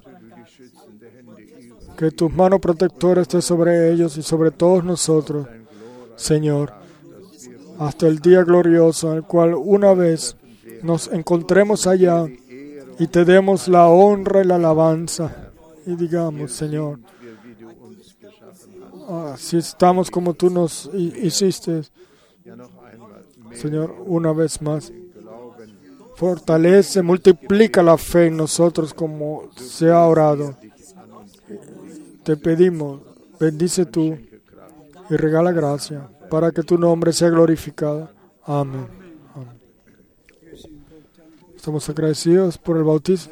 Que tus manos protectoras estén sobre ellos y sobre todos nosotros, Señor, hasta el día glorioso en el cual una vez nos encontremos allá y te demos la honra y la alabanza y digamos, Señor, si estamos como tú nos hiciste, Señor, una vez más, fortalece, multiplica la fe en nosotros como se ha orado. Te pedimos, bendice tú y regala gracia para que tu nombre sea glorificado. Amén. Amén. Estamos agradecidos por el bautismo.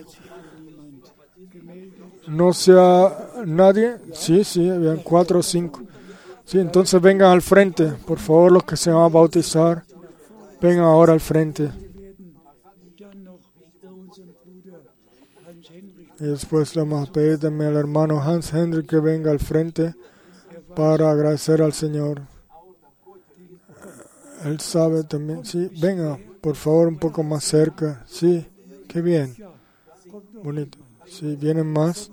¿No sea nadie? Sí, habían 4 o 5. Sí, entonces vengan al frente. Por favor, los que se van a bautizar, vengan ahora al frente. Y después le vamos a pedir también al hermano Hans Hendrik que venga al frente para agradecer al Señor. Él sabe también. Sí, venga, por favor, un poco más cerca. Sí, qué bien. Bonito. Sí, vienen más.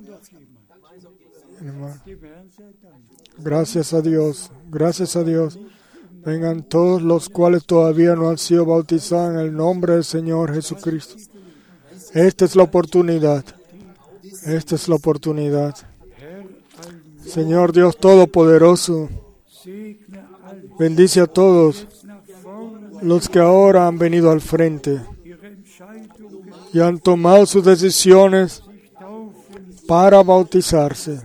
Gracias a Dios. Gracias a Dios. Vengan todos los cuales todavía no han sido bautizados en el nombre del Señor Jesucristo. Esta es la oportunidad. Esta es la oportunidad. Señor Dios Todopoderoso, bendice a todos los que ahora han venido al frente y han tomado sus decisiones para bautizarse.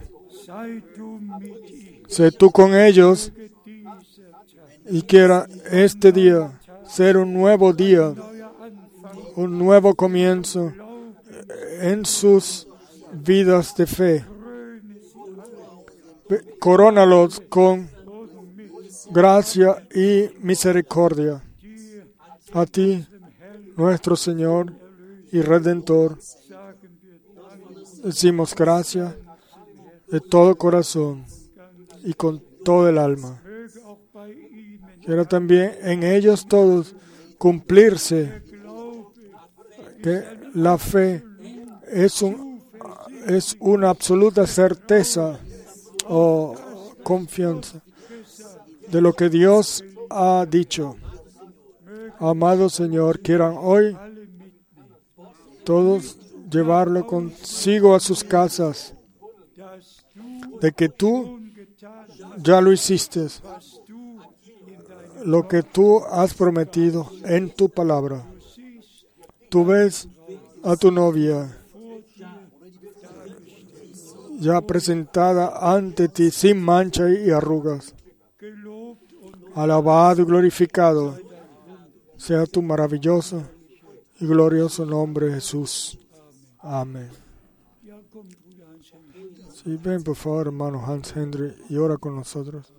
Sé tú con ellos y quiera este día ser un nuevo día, un nuevo comienzo en sus vidas de fe. Corónalos con gracia y misericordia. A ti, nuestro Señor y Redentor, decimos gracias de todo corazón y con todo el alma. Quiero también en ellos todos cumplirse que la fe es una absoluta certeza o confianza de lo que Dios ha dicho. Amado Señor, quieran hoy todos llevarlo consigo a sus casas, de que tú ya lo hiciste, lo que tú has prometido en tu palabra. tú ves a tu novia ya presentada ante ti sin mancha y arrugas. Alabado y glorificado sea tu maravilloso y glorioso nombre, Jesús. Amén. Sí, ven por favor, hermano Hans Henry, y ora con nosotros.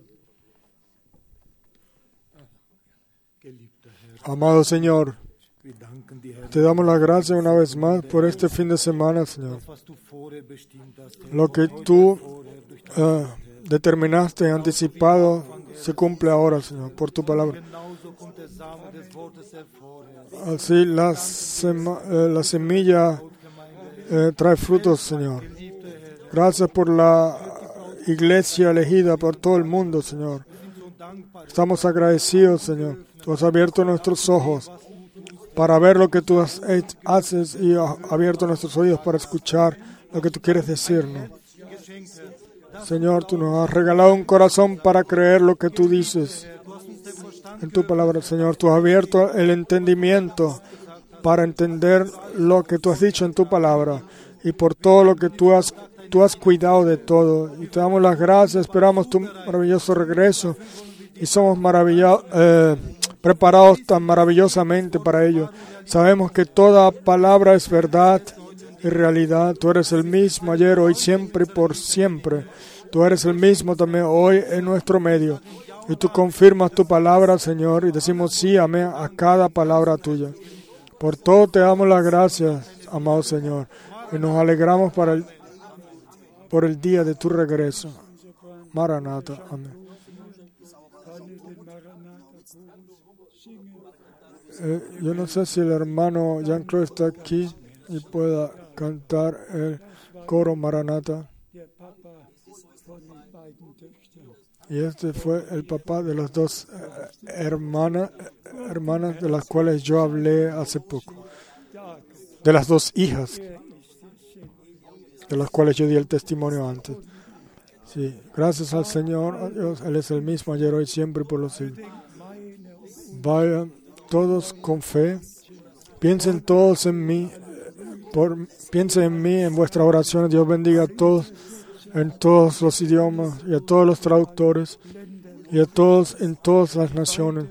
Amado Señor, te damos las gracias una vez más por este fin de semana, Señor. Lo que tú determinaste, anticipado, se cumple ahora, Señor, por tu palabra. Así la semilla trae frutos, Señor. Gracias por la iglesia elegida por todo el mundo, Señor. Estamos agradecidos, Señor. Tú has abierto nuestros ojos para ver lo que tú haces y has abierto nuestros oídos para escuchar lo que tú quieres decirnos. Señor, tú nos has regalado un corazón para creer lo que tú dices en tu palabra, Señor. Tú has abierto el entendimiento para entender lo que tú has dicho en tu palabra y por todo lo que tú has cuidado de todo. Y te damos las gracias, esperamos tu maravilloso regreso y somos preparados tan maravillosamente para ello. Sabemos que toda palabra es verdad y realidad. Tú eres el mismo ayer, hoy, siempre y por siempre. Tú eres el mismo también hoy en nuestro medio. Y tú confirmas tu palabra, Señor, y decimos sí, amén, a cada palabra tuya. Por todo te damos las gracias, amado Señor, y nos alegramos por el día de tu regreso. Maranata, amén. Yo no sé si el hermano Jean-Claude está aquí y pueda cantar el coro Maranata. Y este fue el papá de las dos hermanas de las cuales yo hablé hace poco. De las dos hijas de las cuales yo di el testimonio antes. Sí, gracias al Señor, a Dios, Él es el mismo ayer, hoy, siempre y por los siglos. Vayan todos con fe, piensen todos en mí, piensen en mí, en vuestras oraciones. Dios bendiga a todos, en todos los idiomas, y a todos los traductores, y a todos en todas las naciones,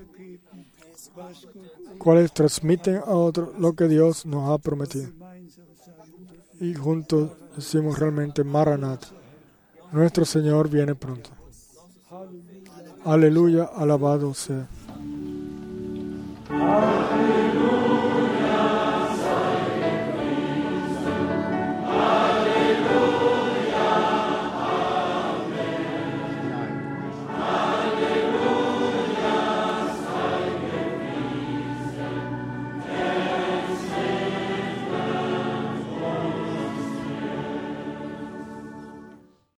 cuales transmiten a otros lo que Dios nos ha prometido. Y juntos decimos realmente Maranat. Nuestro Señor viene pronto. Aleluya, alabado sea. Aleluya.